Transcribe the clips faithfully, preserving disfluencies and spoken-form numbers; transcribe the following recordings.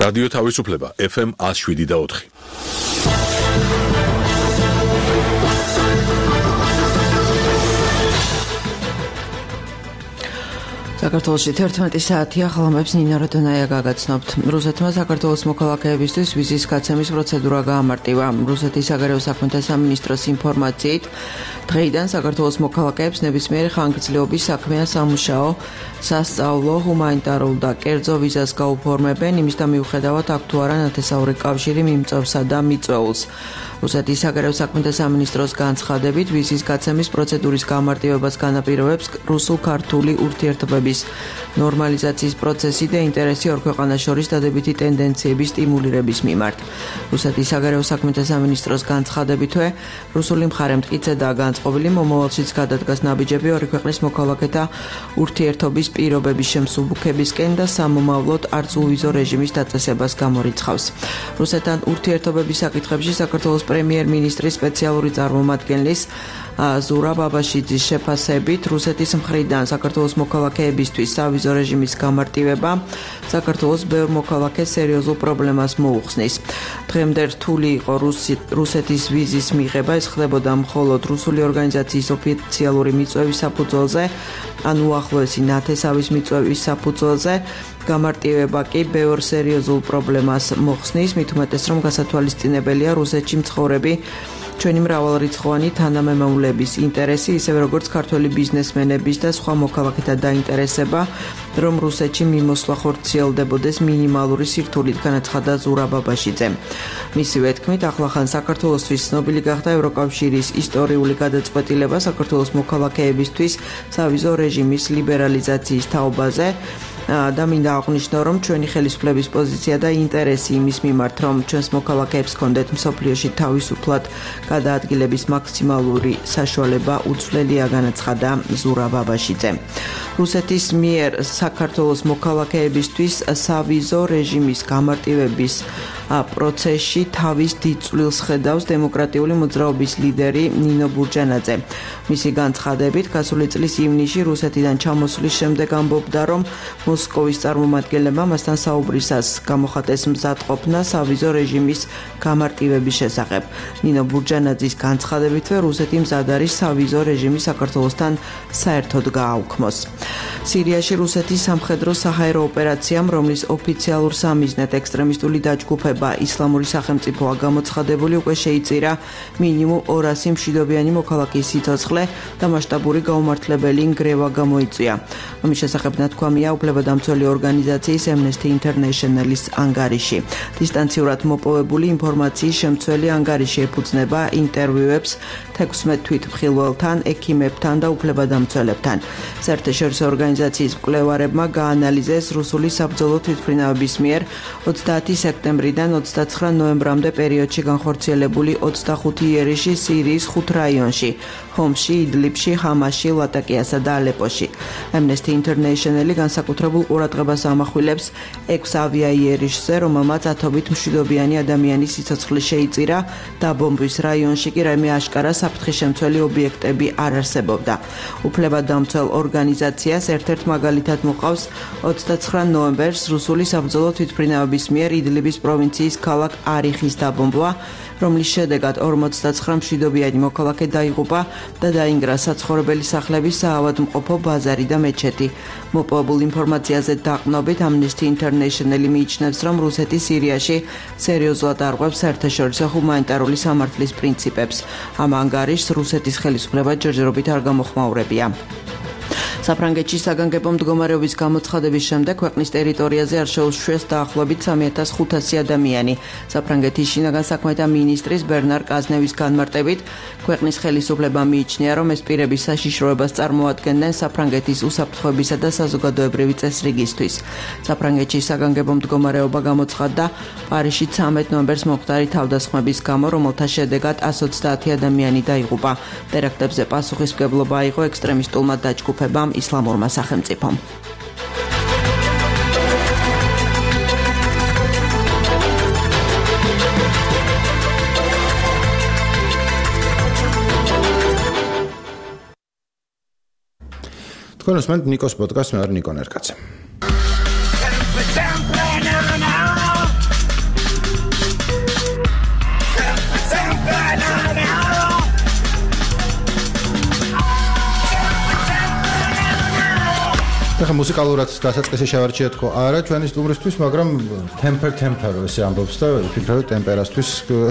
რადიო თავისუფლება ეფ ემ one oh seven და four. საქართველოში თერთმეტი საათია ხალხებს ნინა როდონაია გაგაცნობთ. რუსეთმა საქართველოს მოქალაქეებისთვის ვიზის გაცემის პროცედურა გაამარტივა. რუსეთის საგარეო საქმეთა სამინისტროს ინფორმაციით, დღეიდან საქართველოს მოქალაქეებს ნებისმიერი ხანგრძლივობის საქმეა სამუშაო, სასწავლო, ჰუმანიტარულ და კერძო ვიზას გაუფორმებენ, იმის და მიუხედავად აქ თუ არა ნათესაური კავშირი მიმწევსა და მიწვეულს. რუსეთის საგარეო საქმეთა სამინისტროს განცხადებით, ვიზის გაცემის პროცედურის გამარტივებას განაპირობებს რუსულ-ქართული ურთიერთობების ნორმალიზაციის პროცესი და ინტერესი ორ ქვეყანას შორის დადებითი ტენდენციების სტიმულირების მიმართ. რუსეთის საგარეო საქმეთა სამინისტროს განცხადებითვე, რუსული მხარე მტკიცედაა განწყობილი მომავალშიც გადადგას ნაბიჯები ორი ქვეყნის მოქალაქეთა ურთიერთობის პირობების შემსუბუქებისკენ და სამომავლოდ არცულვიზო რეჟიმის დაწესებას გამორიცხავს. რუსეთთან ურთიერთობების საკითხებში საქართველოს პრემიერ-მინისტრის სპეციალური წარმომადგენლის ზურა ბაბაშიძის შეფასებით, რუსეთის მხრიდან საქართველოს მოქალაქეებისთვის სავიზო რეჟიმის გამარტივება საქართველოს ბევრ მოქალაქეს სერიოზულ პრობლემას მოუხსნის. დღემდე რთული იყო რუსეთის ვიზის მიღება, ეს ხდებოდა მხოლოდ რუსული ორგანიზაციის ოფიციალური მიწვევის საფუძველზე, ან უახლოესი ნათესავის მიწვევის საფუძველზე. გამარტივება კი ბევრ სერიოზულ პრობლემას მოხსნის, მით უმეტეს რომ გასათვალისწინებელია რუსეთში მცხოვრები ჩვენი მრავალრიცხოვანი თანამემამულეების ინტერესი, ისევე როგორც ქართველი ბიზნესმენების და სხვა მოქალაქეთა დაინტერესება, რომ რუსეთში მიმოსვლა ხორციელდებოდეს მინიმალური სირთულით, განაცხადა ზურა ბაბაშიძემ. მისივე თქმით, ახლახან საქართველოსთვის ცნობილი გახდა ევროკავშირის ისტორიული გადაწყვეტილება საქართველოს მოქალაქეებისთვის სავიზო რეჟიმის ლიბერალიზაციის თაობაზე. და მინდა აღვნიშნო, რომ ჩვენი ხელისუფლების პოზიცია და ინტერესი იმის მიმართ, რომ ჩვენს მოქალაქეებს ჰქონდეთ მსოფლიოში თავისუფლად გადაადგილების მაქსიმალური საშუალება უცვლელია, განაცხადა ზურა ბაბაშიძემ. რუსეთის მიერ საქართველოს მოქალაქეებისთვის სავიზო რეჟიმის გამარტივების პროცესში თავის დიდ წვლილს ხედავს დემოკრატიული მოძრაობის ლიდერი ნინო ბურჯანაძე. მისი განცხადებით, გასული წლის ივნისში რუსეთიდან ჩამოსვლის შემდეგ ამბობდა, რომ მოსკოვის წარმომადგენლებმა მასთან საუბრისას გამოხატეს მზადყოფნა სავიზო რეჟიმის გამარტივების შესახებ. ნინო ბურჯანაძის განცხადებითვე, რუსეთი მზად არის სავიზო რეჟიმი საქართველოსთან საერთოდ გააუქმოს. სირიაში რუსეთის სამხედრო საჰაერო ოპერაციამ, რომლის ოფიციალურ სამიზნედ ექსტრემისტული დაჯგუფება ისლამური სახელმწიფოა გამოცხადებული, უკვე შეიწირა მინიმუმ ორასი მშვიდობიანი მოქალაქის სიცოცხლე და მასშტაბური გაუმართლებელი ნგრევა გამოიწვია. ამის შესახებ ნათქვამია უფლებადამცველი ორგანიზაციის Amnesty International-ის ანგარიში. დისტანციურად მოპოვებული ინფორმაციის შემცველი ანგარიში ეფუძნება ინტერვიუებს თექვსმეტ თვითმხილველთან, ექიმებთან და უფლებადამცველებთან. საერთაშორისო ორგანიზაციის მკვლევარებმა გაანალიზეს რუსული საბრძოლო თვითმფრინავების მიერ ოცდაათი სექტემბრიდან ოცდაცხრა ნოემბრამდე პერიოდში განხორციელებული ოცდახუთი იერიში სირიის ხუთ რაიონში, ჰომში, იდლიბში, ჰამასში, ლატაკიასა და ალეპოში. Amnesty International განსაკუთრებულ ყურადღებას ამახვილებს ექვს ავიაიერიშზე, რომელმაც ათობით მშვიდობიანი ადამიანის სიცოცხლე შეიწირა და ბომბვის რაიონში კი რაიმე აშკარა საფრთხეშემცველი ობიექტები არ არსებობდა. უფლებადამცველ ორგანიზაციას ერთ-ერთ მაგალითად მოყავს ოცდაცხრა ნოემბერს რუსული საბრძოლო თვითმფრინავების მიერ იდლიბის პროვინციის ქალაქ არიხის დაბომბვა, რომლის შედეგად ორმოცდაცხრა მშვიდობიანი მოქალაქე დაიღუპა და დაინგრა საცხოვრებელი სახლები, საავადმყოფო ბაზარი და მეჩეთი. მოპოვებულ ინფორმაციაზე დაყრდნობით Amnesty International მიიჩნევს, რომ რუსეთი სირიაში სერიოზულად არღვევს საერთაშორისო ჰუმანიტარული სამართლის პრინციპებს. ამ ანგარიშს რუსეთის ხელისუფლება ჯერჯერობით არ გამოხმაურებია. საფრანგეთში საგანგებო მდგომარეობის გამოცხადების შემდეგ ქვეყნის ტერიტორიაზე არ შეუშვეს დაახლოებით სამი ათას ხუთასი ადამიანი. საფრანგეთის შინაგან საქმეთა მინისტრის ბერნარ კაზნევის განმარტებით, ქვეყნის ხელისუფლებამ მიიჩნია, რომ ეს პირები საშიშროებას წარმოადგენდნენ საფრანგეთის უსაფრთხოებისა და საზოგადოებრივი წესრიგისთვის. საფრანგეთში საგანგებო მდგომარეობა გამოცხადდა პარიზში ცამეტ ნოემბერს მომხდარი თავდასხმების გამო, რომელთა შედეგად ათას ოცდაათი ადამიანი დაიღუპა. ტერაქტებზე პასუხისმგებლობა აიღო ექსტრემისტულმა დაჯგუფებამ ისლამურმა სახელმწიფომ. თქვენ უსმენთ ნიკოს პოდკასტს, მე ვარ ნიკო ნერკაცე. ხა მუსიკალურად დასაწყისი შევარჩიეთ ხო არა ჩვენი სტუმრისთვის, მაგრამ temper temper ესე ამბობს და ვფიქრობ ტემპერასთვის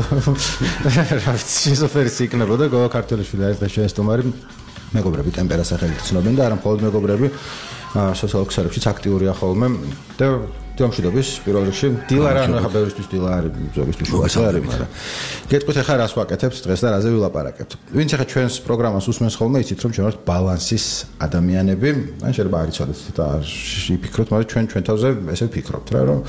რა ვიცი სოფერის იქნებოდა გოგო ქართველიშვილი არის და ჩვენი სტუმარი მეგობრები ტემპერას სახელით ცნობენ და არა მხოლოდ მეგობრები სოციალურ ქსელებშიც აქტიურია ხოლმე და დამშვიდობის პირველ რიგში დილა რა ხა ბევრისთვის დილა არის ზოგისთვის შუაში არის მაგრამ გეტყვით ახლა რას ვაკეთებთ დღეს და რაზე ვილაპარაკებთ ვინც ახლა ჩვენს პროგრამას უსმენს ხოლმე იცით რომ ჩვენ ვართ ბალანსის ადამიანები ან შეიძლება არ იცოდეთ და იფიქროთ მაგრამ ჩვენ ჩვენ თავზე ესე ვფიქრობთ რა რომ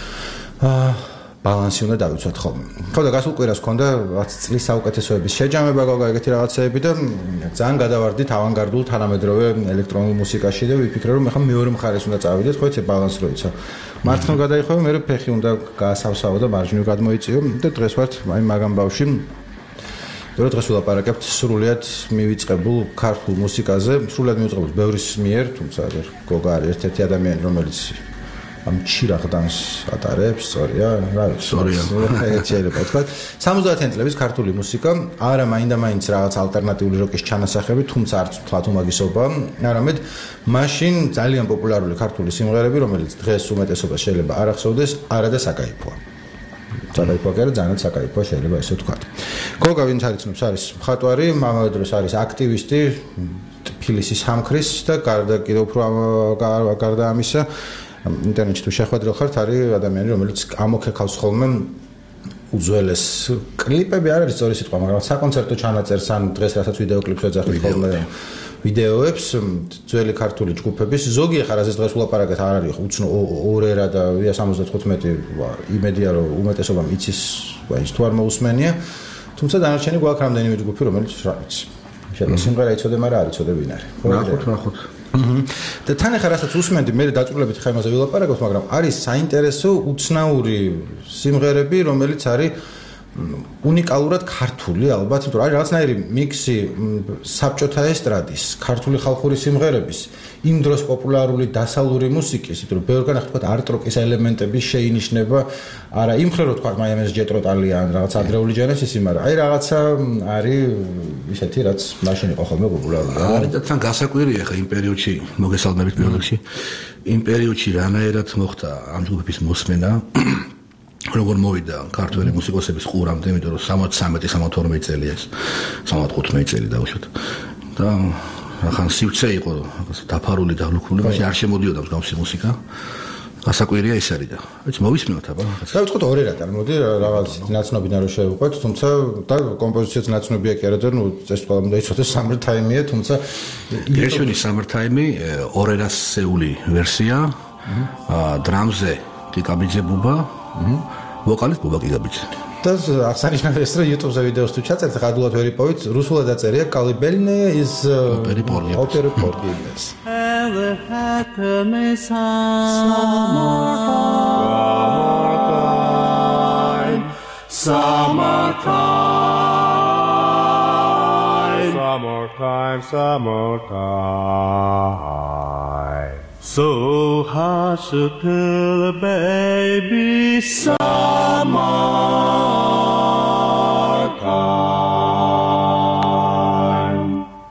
აა ბალანსი უნდა დავიცვათ ხოლმე. ხო და გასულ კვირას ქონდა რაც წლის საუკეთესოების შეჯამება გოგო ეგეთი რაღაცეები და ძალიან გადავარდით ავანგარდულ თანამედროვე ელექტრონულ მუსიკაში და ვიფიქრე რომ ახლა მეორე მხარეს უნდა წავიდეთ, ხო იცი ბალანს როიცა. მარცხნივ გადაიხვევი, მე ფეხი უნდა გაასავსავო და მარჯვნივ გადმოიწიო და დღეს ვართ აი მაგამ ბავში. და დღეს ვილაპარაკებთ სრულიად მივიწყებულ ქართულ მუსიკაზე, სრულიად მივიწყებულ ბევრის მიერ, თუმცა გოგო არის ერთ-ერთი ადამიანი რომელიც ამ ჩირაღდანს ატარებს, სწორია, რა ვიცი, სწორია. შეიძლება თქვა. სამოცდაათიანი წლების ქართული მუსიკა, არა მაინდა-მაინც რაღაც ალტერნატიული როკის ჩანასახები, თუმცა არც თვათ უმაგისობა, არამედ მაშინ ძალიან პოპულარული ქართული სიმღერები, რომელიც დღეს უმეტესობა შეიძლება არ ახსოვდეს, არა და საკაიფოა. საკაიფოა კი არა, ძალიან საკაიფოა შეიძლება ესე ვთქვა. გოგა ვინც არ იცნობს, არის მხატვარი, ამავე დროს არის აქტივისტი, თბილისის სამქრის და გარდა კიდევ უფრო გარდა ამისა ინტერნეტში თუ შეხვედრილ ხართ არის ადამიანი რომელიც ამოქეკავს ხოლმე უძველეს კლიპები არ არის სწორი სიტყვა მაგრამ საკონცერტო ჩანაწერს ან დღეს რასაც ვიდეო კლიპს ეძახით ხოლმე ვიდეოებს ძველი ქართული ჯგუფების ზოგი ახლა რაზეც დღეს ვლაპარაკეთ არ არის უცნო ორერა და სამოცდათხუთმეტი იმედია რომ უმეტესობამ იცის ის თუ არ მოусმენია თუმცა დანარჩენი გვაქვს რამდენიმე ჯგუფი რომელიც რა ვიცი შეიძლება სიმღერა იცოდე მაგრამ არ იცოდე ვინ არის ნახოთ ნახოთ და თან ახლა რასაც უსმენდი მე დაწვრილებით ხა იმაზე ვილაპარაკობ მაგრამ არის საინტერესო უცნაური სიმღერები რომელიც არის უნიკალურად ქართული ალბათ იმიტომ რომ არის რაღაცნაირი მიქსი საბჭოთა ესტრადის ქართული ხალხური სიმღერების იმ დროს პოპულარული დასავლური მუსიკის იმიტომ რომ ბევრგან ახლა თქვა არტ-როკის ელემენტების შეინიშნება არა იმ მხრივ რომ თქვა მაიამეს ჯეტროტალია ან რაღაც ადრეული ჯენესისი მაგრამ აი რაღაცა არის ისეთი რაც მაშინ იყო ხოლმე პოპულარული არის და თან გასაკვირია ხა იმ პერიოდში მოგესალმებით პირველ რიგში იმ პერიოდში რანაირად მოხდა ამ ჯგუფების მოსმენა როგორ მოვიდა ქართველი მუსიკოსების ყურამდე, იმიტომ რომ სამოცდამეტი სამოცდათორმეტი წელი ეს, სამოცდათხუთმეტი წელი დავუშვათ. და ახან სივრცე იყო, დაფარული და ლუქული, მაშინ არ შემოდიოდა მსგავსი მუსიკა. გასაკვირია ეს არის და ვიცი მოვისმინოთ აბა. დავიწყოთ ორი რა წარმოდი რაღაც ნაცნობიდან რო შევიყვეთ, თუმცა და კომპოზიციაც ნაცნობია კი არა და ნუ წესით ყველა უნდა იცოდეს Summer Time-ია, თუმცა გერშვინის Summer Time-ი ორერასეული ვერსია, აა დრამზე კიკაბიძე ბუბა ვოკალისტ ბუბა კიკაბიძე. და აღსანიშნავია ეს რომ YouTube-ზე ვიდეოს თუ ჩაწერთ, ხადულად ვერ იპოვით, რუსულად დაწერია კალიბელნე is opera português. Summertime, summertime. So hush till the baby summertime.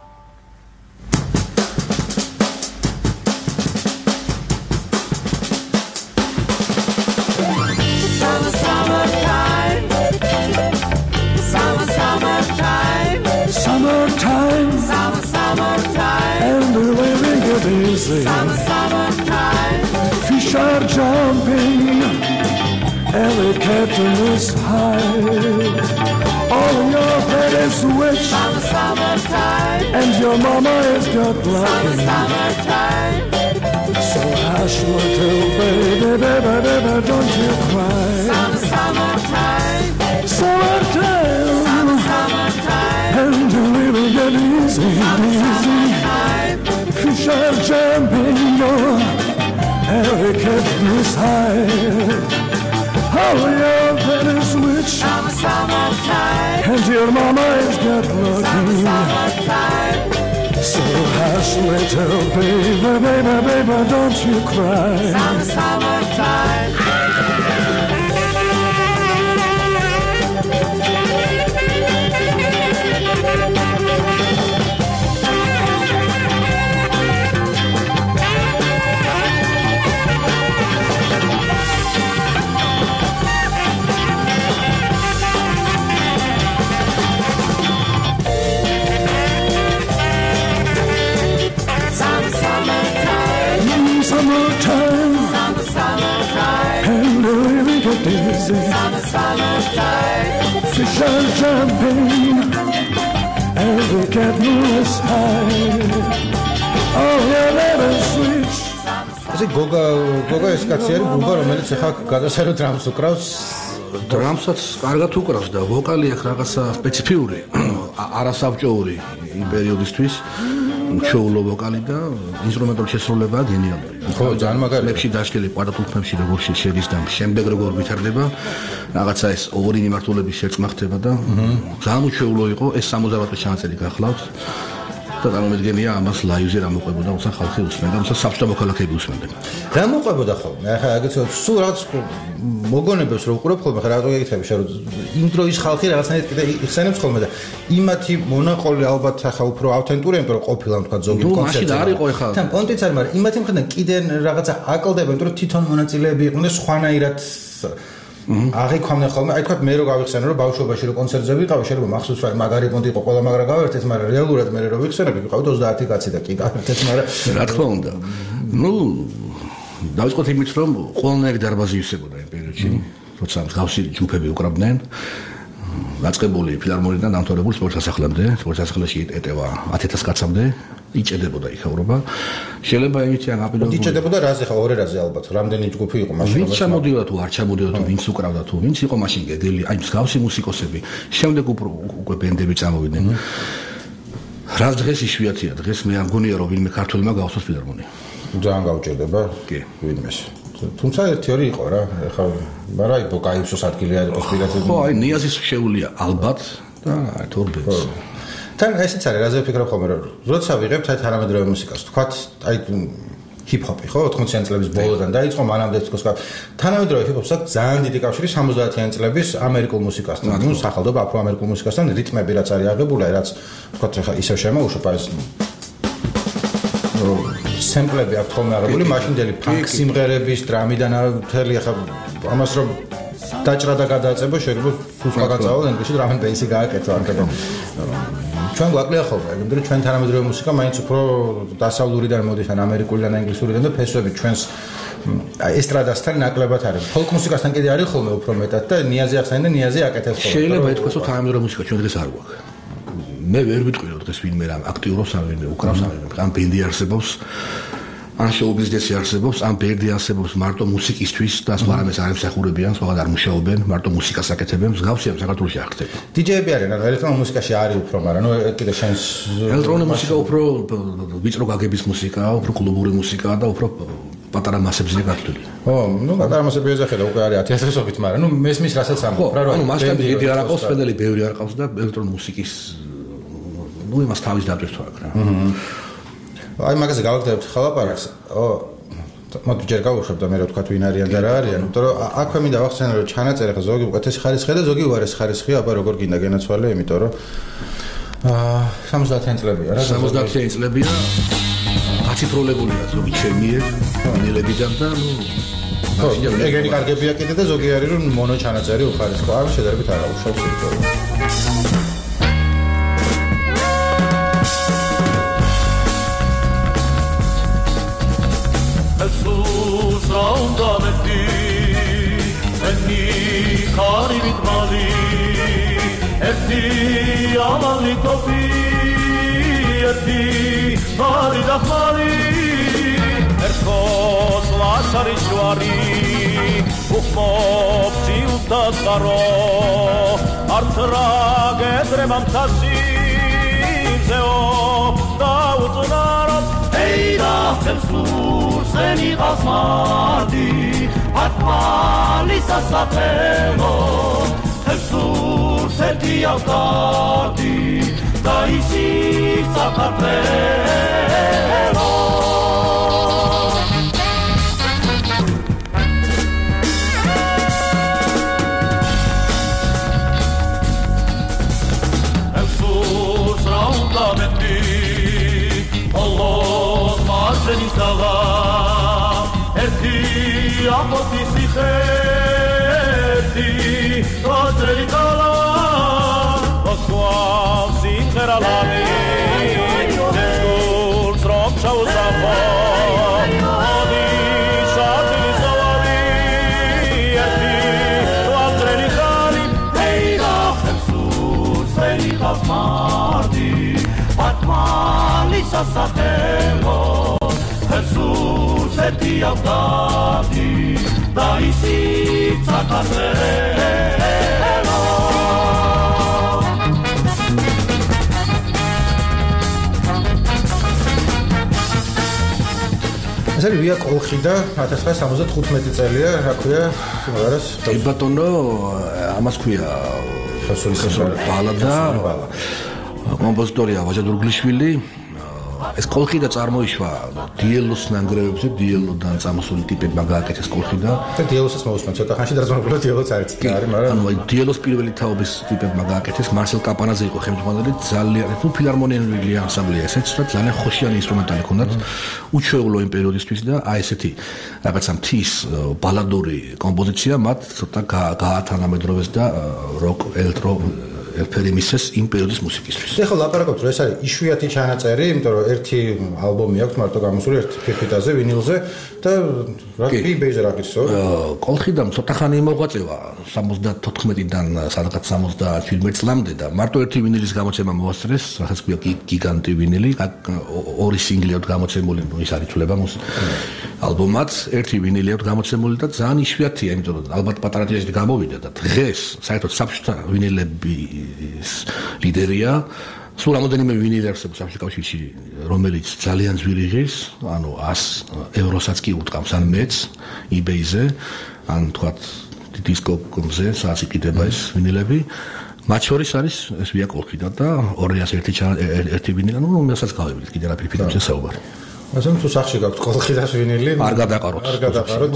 Summer, summertime. Summer, summertime. Summertime, Summer, summertime. and the living good easy. Summer, summertime. Fish are jumping, every curtain is high. All your head is rich, Summer, summertime. and your mama is good Summer, looking. summertime. So hush, little baby, baby, baby, don't you cry. Summer, summertime. Summertime, Summertime. and the living get easy, easy. Time. Fish are jumping, your every curtain is high. All your head is rich, Summer, summertime. and your mama is good looking. Summertime. So hush, little baby, baby, baby, don't you cry. Summer, summertime. summertime, Summer, summertime, and the river get dizzy. summer, summertime, Fish are jumping, and they get less high. Oh, yeah, let us switch. ესე გოგა გოგა ეს კაცი არის ბუბა რომელიც ახლა გადასარო დრამს უკრავს დრამსაც კარგად უკრავს და ვოკალი აქვს რაღაცა სპეციფიური არასაბჭოური იმ პერიოდისთვის ჩვეულო ვოკალი და ინსტრუმენტული შესრულებაა გენიალური. ხო, ძალიან მაგარია. ლექსი დაშლილი კვადრატულფებში როგორ შედის და შემდეგ როგორ ვითარდება რაღაცა ეს ორი მიმართულების შერწყმა ხდება და ძალიან უჩვეულო იყო ეს სამოცდაათი ჩანაწერი გახლავთ. და წარმოგიდგენია ამას ლაივზე რა მოყვებოდა უცა ხალხი უსმენდა, უცა საბჭოთა მოქალაქეები უსმენდნენ. რა მოყვებოდა ხოლმე? ახლა აგეცო სულ რაღაც მოგონებებს რო უყურებ ხოლმე, ხა რატო გეკითხები შენ რომ იმ დროის ხალხი რაღაცნაირად კიდე იხსენებს ხოლმე და იმათი მონაყოლი ალბათ ახლა უფრო აუთენტურია, იმიტომ რომ ყოფილა თქვა ზოგი ნუ, კონცერტი. მაშინ არ იყო ეხლა. თან პონტიც არის, მაგრამ იმათი მხრიდან კიდე რაღაცა აკლდება, იმიტომ რომ თვითონ მონაწილეები იყვნენ და სხვანაირად აღიქვამდნენ ხოლმე. აი თქვა მე რო გავიხსენე რომ ბავშვობაში რო კონცერტზე ვიყავი, შეიძლება მახსოვს რომ მაგარი პონტი იყო ყველა მაგრა გავერთეთ, მაგრამ რეალურად მე რო ვიხსენები, ვიყავით ოცდაათი კაცი და კი გავერთეთ, მაგრამ რა თქმა უნდა. ნუ დავიწყოთ იმით რომ ყველანაირი დარბაზი ივსებოდა იმ პერიოდში, როცა მსგავსი ჯგუფები უკრავდნენ. დაწყებული ფილარმონიიდან დამთავრებული სპორტ სასახლემდე, სპორტ სასახლეში ეტევა ათი ათას კაცამდე, იჭედებოდა იქაურობა. შეიძლება იმითი ან აპილოგი. იჭედებოდა რაზე ხა ორ ერაზე ალბათ, რამდენი ჯგუფი იყო მაშინ? ვინც ჩამოდიოდა თუ არ ჩამოდიოდა თუ ვინც უკრავდა თუ ვინც იყო მაშინ გედელი, აი მსგავსი მუსიკოსები. შემდეგ უკვე ბენდები წამოვიდნენ. რა დღეს იშვიათია, დღეს მე არ მგონია რომ ვინმე ქართველმა გავსვას ფილარმონია. ძალიან გაუჭირდება. კი, ვინმეს. თუმცა ერთი ორი იყო რა, ეხლა მაგრამ აი ბოკაიფსოს ადგილი არ იყოს პირადად. ხო, აი ნიაზის შეუულია ალბათ და აი თორბენს. თან ესეც არის, რაზე ვფიქრობ ხოლმე რომ როცა ვიღებთ აი თანამედროვე მუსიკას, თქვათ აი ჰიპ-ჰოპი ხო ოთხმოციანი წლების ბოლოდან დაიწყო, მანამდე თქოს თანამედროვე ჰიპ-ჰოპს აქვს ძალიან დიდი კავშირი სამოცდაათიანი წლების ამერიკულ მუსიკასთან, ნუ სახალხო აფრო-ამერიკულ მუსიკასთან, რიტმები რაც არის აღებული, რაც თქვათ ახლა ისევ შემოუშვება ეს სემპლები აქვს ხოლმე აღებული, მაშინდელი ფანკ სიმღერების დრამიდან მთელი ახლა ამას რომ დაჭრა და გადააწებო შეიძლება ფუსკა გაწავალ ენგლისში დრამ და ბეისი გააკეთო არქება. ჩვენ გვაკლია ხოლმე, იმიტომ რომ ჩვენ თანამედროვე მუსიკა მაინც უფრო დასავლურიდან მოდის, ან ამერიკულიდან, ინგლისურიდან და ფესვები ჩვენს ესტრადასთან ნაკლებად არის. ფოლკ მუსიკასთან კიდე არის ხოლმე უფრო მეტად და ნიაზი ახსენე და ნიაზი აკეთებს ხოლმე. შეიძლება ითქვას რომ თანამედროვე მუსიკა ჩვენ დღეს არ გვაქვს. მე ვერ ვიტყვი რომ დღეს ვინმე რამ აქტიურობს ან ვინმე უკრავს ან ამ ბენდი არსებობს ან შოუ-ბიზნესი არსებობს, ან ბენდი არსებობს მარტო მუსიკისთვის და სხვა რამეს არ ემსახურებიან, სხვაგან არ მუშაობენ, მარტო მუსიკას აკეთებენ, მსგავსია საქართველოში არ ხდება. დიჯეები არიან, ანუ ელექტრონულ მუსიკაში არის უფრო, მაგრამ ნუ კიდე შენს ელექტრონული მუსიკა უფრო ვიწრო გაგების მუსიკაა, უფრო კლუბური მუსიკაა და უფრო პატარა მასებზე გათვლილი. ო, ნუ პატარა მასები ეძახელა, უკვე არის ათი ათასობით, მაგრამ ნუ მესმის რასაც ამბობ, რა რა. ანუ მასშტაბი დიდი არ აყავს, პედალი ბევრი არ აყავს და ელექტრონული მუსიკის ნუ იმას თავის დაბჭერვა აქვს რა. აი მაგაზე გავაკეთებთ ხალაპარაკს. ო, მოდი ჯერ გავუშვებ და მე რა თქვა ვინ არიან და რა არიან, იმიტომ რომ აქვე მინდა ვახსენე რომ ჩანაწერი ხა ზოგი უკეთესი ხარისხია და ზოგი უარეს ხარისხია, აბა როგორ გინდა გენაცვალე, იმიტომ რომ აა სამოცდაათიანი წლებია რა. სამოცდაათიანი წლებია. აციფრულებულია ზოგი ჩემიერ, ნელებიდან და ნუ ხო, ეგენი კარგებია კიდე და ზოგი არის რომ მონო ჩანაწერი უხარისხო, არ შედარებით არ აუშავს იმიტომ რომ Karibit mali, erti amali topi, erti mali dakhmali, erkos lasari shwari, ukhmok siltas daro, artra gedre mamtasi, zeo da uzunaros, eida semsur seni qasmadi. Atmalis asapelo, Jesús el día tardi, da isis zacarpelo. Jesús raunda mendi, Allah margeni salam, erti Amoti sicherti, rodri kala, osqual sinceralami, deskul strom chau zafo, odi სასახელო Jesus eti avdati da isi sakazelo ეს ვია კოლხი და ათას ცხრაასი სამოცდახუთმეტი წელია, რა ქვია, სიმღერას? კი ბატონო, ამას ქვია ხასური ბალადა. კომპოზიტორია ვაჟა დურგლიშვილი. ეს კოლხი და წარმოიშვა დიელოს ნანგრევებზე, დიელოდან წამოსული ტიპებმა გააკეთეს კოლხი და და დიელოსაც მოусმენ ცოტა ხანში დაზმობილო დიელოც არის ცოტა არის, მაგრამ ანუ აი დიელოს პირველი თაობის ტიპებმა გააკეთეს, მარსელ კაპანაძე იყო ხელმძღვანელი, ძალიან თუ ფილარმონიული ანსამბლია ესეც და ძალიან ხოშიანი ინსტრუმენტალი ჰქონდათ უჩვეულო იმ პერიოდისთვის და აი ესეთი რაღაცა მთის ბალადური კომპოზიცია მათ ცოტა გაათანამედროვეს და როკ ელექტრო ელფერი მისეს იმ პერიოდის მუსიკისთვის. ეხლა ლაპარაკობთ, რომ ეს არის იშვიათი ჩანაწერი, იმიტომ რომ ერთი ალბომი აქვს მარტო გამოსული ერთი ფირფიტაზე, ვინილზე და რა ბიბეიზე რა გიცო? კოლხიდამ ცოტა ხანი მოღვაწევა სამოცდათოთხმეტიდან სადღაც სამოცდაშვიდმეტ წლამდე და მარტო ერთი ვინილის გამოცემა მოასწრეს, რასაც ქვია გიგანტი ვინილი, ორი სინგლი აქვს გამოცემული, ის არის თვლება ალბომად, ერთი ვინილი აქვს გამოცემული და ძალიან იშვიათია, იმიტომ რომ ალბათ პატარა ტირაჟით გამოვიდა და დღეს საერთოდ საბჭოთა ვინილები ლიდერია. სულ რამოდენიმე ვინილი არსებობს საბჭოთა კავშირში, რომელიც ძალიან ძვირი ღირს, ანუ ას ევროსაც კი უტყამს ან მეც eBay-ზე, ან თქვათ დისკოგრამზე, სადაც იყიდება ეს ვინილები. მათ შორის არის ეს ვია კოლხიდა და ორიას ერთი ერთი ვინილი, ანუ მესაც გავივიდით კიდე რა ფირფიტებზე საუბარი. ასენ თუ სახში გაქვთ კოლხიდას ვინილი? არ გადაყაროთ. არ გადაყაროთ,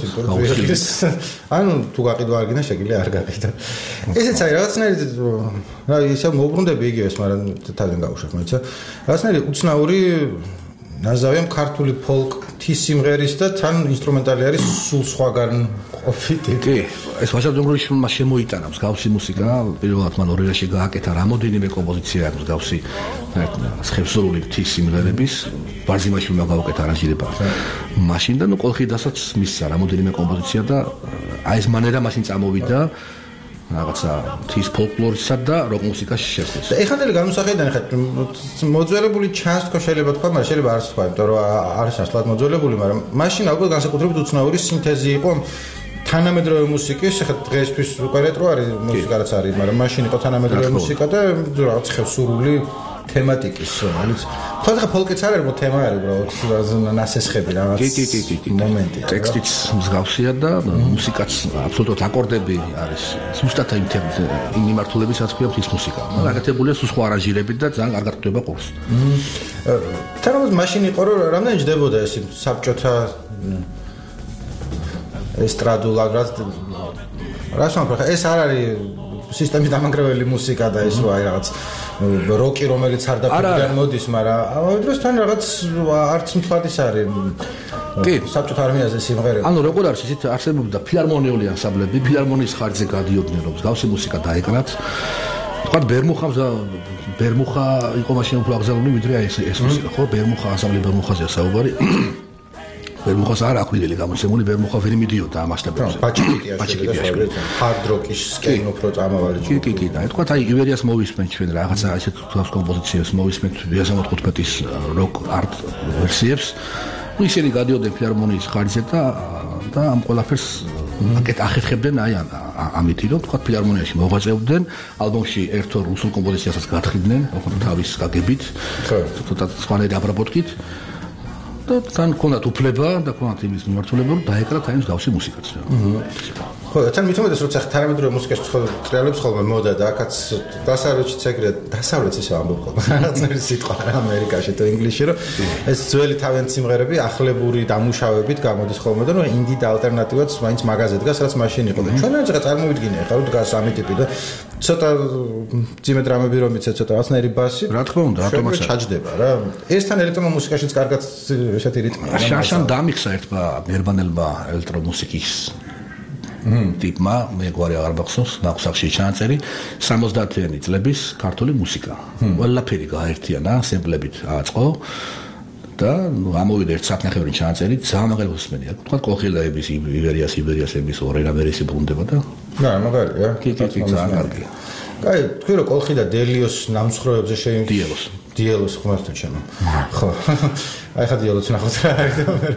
ანუ თუ გაყიდვა არ გინდა შეგიძლია არ გაყიდო. ესეც არის რაღაცნაირად რა ისე მოუბრუნდები იგივეს, მაგრამ თავიდან გავუშვებ მეცა. რაღაცნაირად უცნაური ნაზავია ქართული ფოლკ თის სიმღერის და თან ინსტრუმენტალი არის სულ სხვაგან ყოფილი. კი, ეს ვაჟა დურგლიშვილმა შემოიტანა მსგავსი მუსიკა, პირველად მან ორიაში გააკეთა რამოდენიმე კომპოზიცია აქვს მსგავსი ხევსურული თის სიმღერების, ბარზიმაშვილმა გაუკეთა არანჟირება. მაშინ და ნუ კოლხიდასაც მისცა რამოდენიმე კომპოზიცია და აი ეს მანერა მაშინ წამოვიდა რაღაცა თის ფოლკლორისა და როკ მუსიკაში შეხვდეს. და ეხანდელი განუსახედანი ხარ მოძველებული ჩანს თქო შეიძლება თქვა, მაგრამ შეიძლება არც თქვა, იმიტომ რომ არის ასლად მოძველებული, მაგრამ მაშინ ალბათ განსაკუთრებით უცნაური სინთეზი იყო თანამედროვე მუსიკის, ხა დღესთვის უკვე რეტრო არის მუსიკა რაც არის, მაგრამ მაშინ იყო თანამედროვე მუსიკა და რაღაც ხევსურული თემატიკის, რომელიც თორე ხა ფოლკიც არ არის, მო თემა არის უბრალოდ ნასესხები რაღაც მომენტი. ტექსტიც მსგავსია და მუსიკაც აბსოლუტურად აკორდები არის. ზუსტად იმ იმ მიმართულებისაც ქვია ის მუსიკა. გაკეთებულია სულ სხვა არანჟირებით და ძალიან კარგად ხდება ყურს. თანამედროვე მაშინ იყო რომ რამდენი ჯდებოდა ეს საბჭოთა ესტრადულ აგრად რა შემოხა ეს არ არის სისტემის დამანგრეველი მუსიკა და ეს რა რაღაც როკი რომელიც არ დაფიქრდან მოდის, მაგრამ ამავე დროს თან რაღაც არც მთლად ის არის. კი, საბჭოთა არმიაზე სიმღერები. ანუ როგორ არის ისეთ არსებობდა ფილარმონიული ანსამბლები, ფილარმონიის ხარჯზე გადიოდნენ, რომ მსგავსი მუსიკა დაეკრათ. თქვა ბერმუხა ბერმუხა იყო მაშინ უფრო აკრძალული ვიდრე ეს ეს მუსიკა, ხო? ბერმუხა ანსამბლი ბერმუხაზეა საუბარი. ბერმუხას არ აქვილი გამოცემული, ბერმუხა ვერ მიდიოდა ამ მასშტაბებზე. ბაჭიკიტიაში ჰარდ როკის სკენ უფრო წამავალი. კი, კი, კი, და თქვა აი ივერიას მოვისმენთ ჩვენ რაღაცა ისეთ თავს კომპოზიციებს მოვისმენთ две тысячи пятнадцатის როკ არტ ვერსიებს. ნუ ისინი გადიოდნენ ფილარმონიის ხარჯზე და და ამ ყველაფერს აკეთ ახერხებდნენ აი ამით რომ თქვა ფილარმონიაში მოღვაწეობდნენ, ალბომში ერთ-ორ რუსულ კომპოზიციასაც გათხიდნენ, ოღონდ თავის გაგებით. ხო, ცოტა სხვანაირი აბრაბოტკით. და თან ქონდათ უფლება და ქონდათ იმის მიმართულება რომ დაეკრათ აი მსგავსი მუსიკაც. ხო, თან მithumedes როცა თანამედროვე მუსიკაში ტრიალებს ხოლმე მოდა და აქაც დასავლეთშიც ეგრე დასავლეთს ისე ამბობ ხოლმე. რაღაცნაირი სიტყვა რა ამერიკაში თუ ინგლისში რომ ეს ძველი თავიანთი სიმღერები ახლებური დამუშავებით გამოდის ხოლმე და რომ ინდი და ალტერნატივაც მაინც მაგაზე დგას, რაც მაშინ იყო და ჩვენ რა წარმოვიდგინე ახლა რომ დგას ამი ტიპი და ცოტა ძიმე დრამები რომ იცე ცოტა ასნაირი ბასი. რა თქმა უნდა, ავტომატურად ჩაჯდება რა. ესთან ელექტრო მუსიკაშიც კარგად ესეთი რიტმია. შაშან დამიხსა ერთმა გერმანელმა ელექტრო მუსიკის ტიპმა, მე გვარი აღარ მახსოვს, ნახსახში ჩანაწერი სამოცდაათიანი წლების ქართული მუსიკა. ყველაფერი გააერთიანა, სემპლებით აწყო და ამოვიდა ერთ საათნახევრი ჩანაწერი, ძალიან მაგარი მოსმენია. თქვა კოლხილაების ივერიას ივერიასების ორერამერისი ბრუნდება და რა, მაგარია. კი, კი, კი, ძალიან კარგი. კაი, თქვი რომ კოლხი და დელიოს ნამსხვრევებზე შეიმ დიელოს. დიელოს ხმართ ჩემო. ხო. აი ხა დიელოს ნახოთ რა არის და მე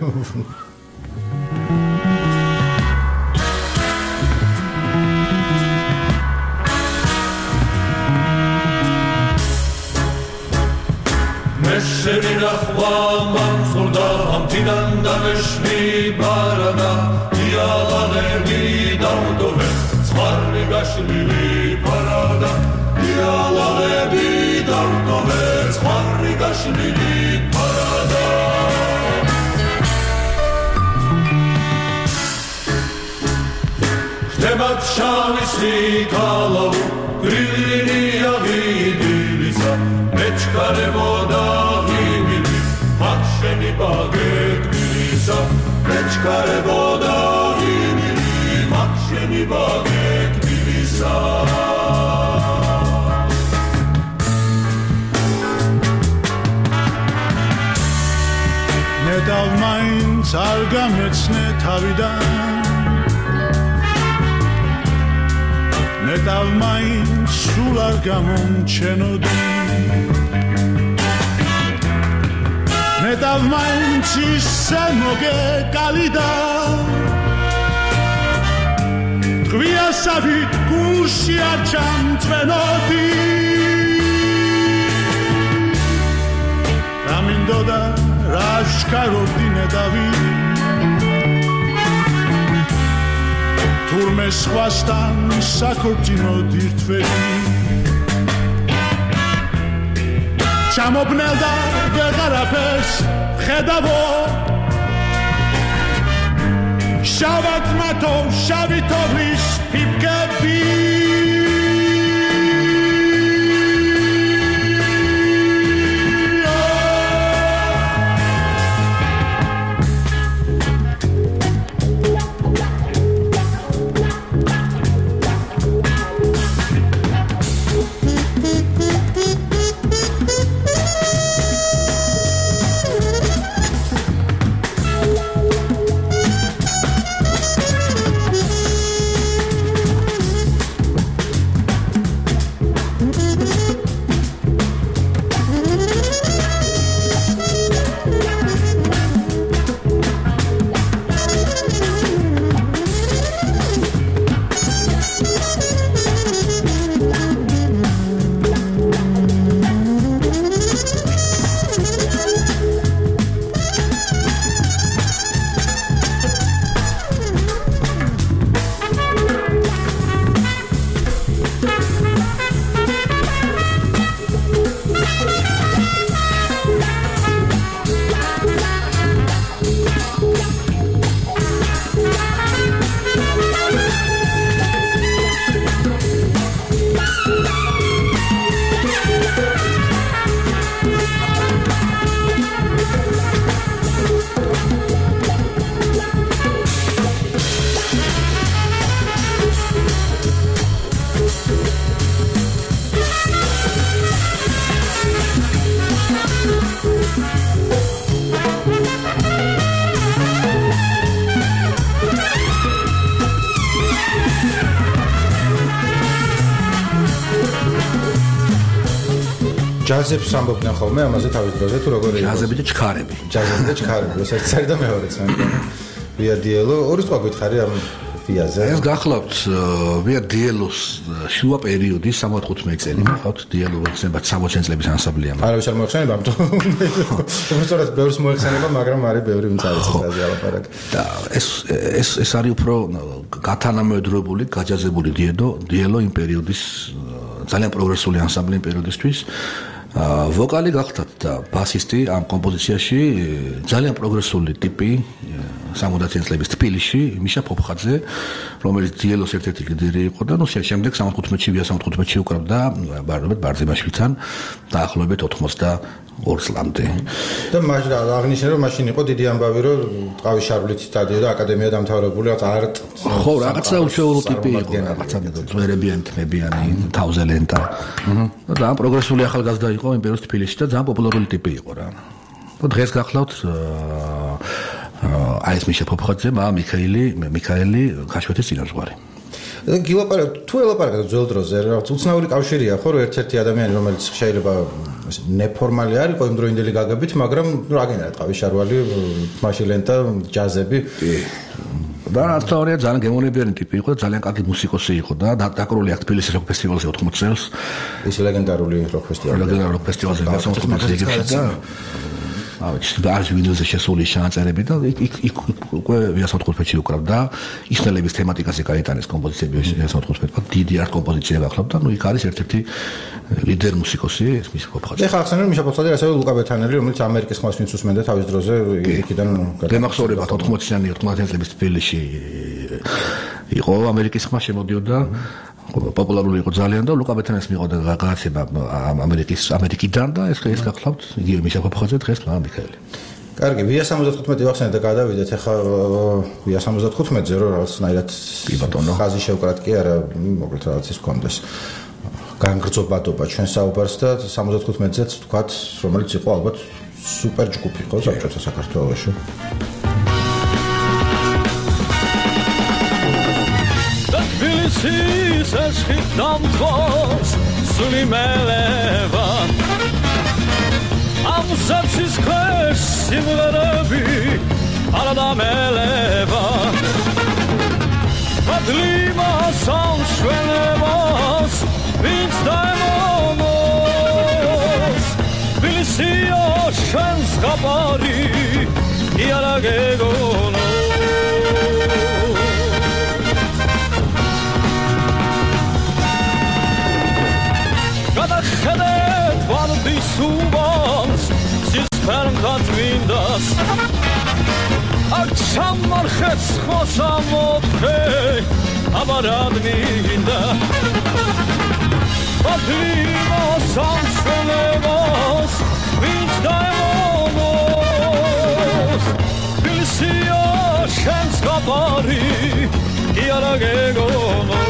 შენი ნახვა მანძურდა ამთიდან დამეშლი ბარადა იალაღები დავდოვე ზღვარი გაშლილი პარადა იალაღები დავდოვე ზღვარი გაშლილი პარადა ხდებათ შავისი კალავი გრილინია ვიდილისა მეჩქარებოდა შენი ბაგეთისა მეჩქარებოდა იმილი მაგ შენი ბაგეთისა ნეტავ მაინც არ გამეცნე თავიდან ნეტავ მაინც სულ არ გამომჩენოდი ნეტავ მაინც ისე მოგეკალიდა ტყვიასავით გულში არ ჩამწვენოდი რა მინდოდა რა შკარობდი ნეტავი თურმე სხვასთან საქორწინოდ ირთველი ჩამობნელდა ვეღარაფერს ხედავო შავად მათო შავი თოვლის ფიფკები ჯაზებს ამბობდნენ ხოლმე ამაზე თავის დროზე თუ როგორ იყო ჯაზები და ჩქარები ჯაზები და ჩქარები ეს ერთი და მეორეც ვია დიელო ორი სხვა გითხარი ამ ვიაზე ეს გახლავთ ვია დიელოს შუა პერიოდის სამოცდათხუთმეტი წელი მახავთ დიელო ეცნებათ სამოცდაათი წლების ანსამბლია არა ვიშარ მოიხსენება ამიტომ უბრალოდ ბევრს მოიხსენება მაგრამ არის ბევრი ვინც არის ესაზე ალაპარაკ და ეს ეს ეს არის უფრო გათანამედროვებული გაჯაზებული დიედო დიელო იმ პერიოდის ძალიან პროგრესული ანსამბლი იმ პერიოდისთვის ვოკალი გახლავთ და ბასისტი ამ კომპოზიციაში ძალიან პროგრესული ტიპი სამოცდაათი წლების თბილისში მიშა ფოფხაძე რომელიც დიელოს ერთ-ერთი ლიდერი იყო და ნუ შემდეგ სამოცდათხუთმეტში ვია სამოცდათხუთმეტში უკრავდა ბარდობეთ ბარძიმაშვილთან დაახლოებით ოცდაორი წლამდე და მაშინ აღნიშნე რომ მაშინ იყო დიდი ამბავი რომ ტყავის შარვლით დადიოდა აკადემია დამთავრებული რაღაც არტ ხო რაღაცა უშუალო ტიპი იყო რაღაცა ძვერებიანი თმებიანი თავზე ლენტა და ამ პროგრესული ახალგაზრდა იყო იმ პერიოდში თბილისში და ძალიან პოპულარული ტიპი იყო რა და დღეს გახლავთ აი ეს მიშა ფოფხაძე მა მიქაელი მიქაელი ქაშვეთის წინასწარი გილაპარაკ თუ ელაპარაკეთ ძველ დროზე რა უცნაური კავშირია ხო რომ ერთ-ერთი ადამიანი რომელიც შეიძლება ნეფორმალი არ იყო იმდროინდელი გაგებით მაგრამ რა გენერა ტყავიშარვალი მაშილენტა ჯაზები და რატოა ძალიან გემოვნებიანი ტიპი იყო და ძალიან კარგი მუსიკოსი იყო და დაკრული აქ თბილისის როკ ფესტივალზე ოთხმოცი წელს ის ლეგენდარული როკ ფესტივალი ლეგენდარული როკ ფესტივალზე ოთხმოცი წელს და ავი და ვინილზე შესული შეაწერები და იქ იქ უკვე ვიასოთხმოცი უკრავდა ისნელების თემატიკაზე გაიტანეს კომპოზიციები ვიასოთხმოცი დიდი არტ კომპოზიცია გახლავდა ნუ იქ არის ერთ-ერთი ლიდერ მუსიკოსი ეს მის ყოფილი ეხლა ახსენე მიშა პოცხადი ასევე ლუკა ბეთანელი რომელიც ამერიკის ხმას ვინც უსმენდა თავის დროზე იქიდან გემახსოვრება ოთხმოციანი ოთხმოციანი წლების თბილისში იყო ამერიკის ხმა შემოდიოდა პოპულარული იყო ძალიან და ლუკა ბეთანელს მიიღო გადაცემა ამერიკის ამერიკიდან და ეს ეს გახლავთ იგივე მიშა პოცხაძე დღეს მიქაელი კარგი ვია სამოცდათხუთმეტი ვახსენე და გადავიდეთ ეხლა ვია სამოცდათხუთმეტზე რომ რაღაცნაირად ხაზი შევკრათ კი არა მოკლედ რაღაც ის გქონდეს განგრძობადობა ჩვენ საუბარს და სამოცდათხუთმეტზეც ვთქვათ რომელიც იყო ალბათ სუპერ ჯგუფი ხო საბჭოთა საქართველოში თბილისის ეს ხიდამხოს სული მელევა ამ საცის ქვეშ სიმღერები არადამელევა მადლიმა სამშვენებას ვინც დაემომოს თბილისია შენს ხაპარი იარა გეგონო გადახედეთ ვარდის უბანს სისფერმთა წმინდას აქ ჩამარხეთ ხმას ამოთხე აბარად მინდა მადლიმა სამშვენებას ვინც დაემომოს თბილისია შენს ხაპარი იარა გეგონო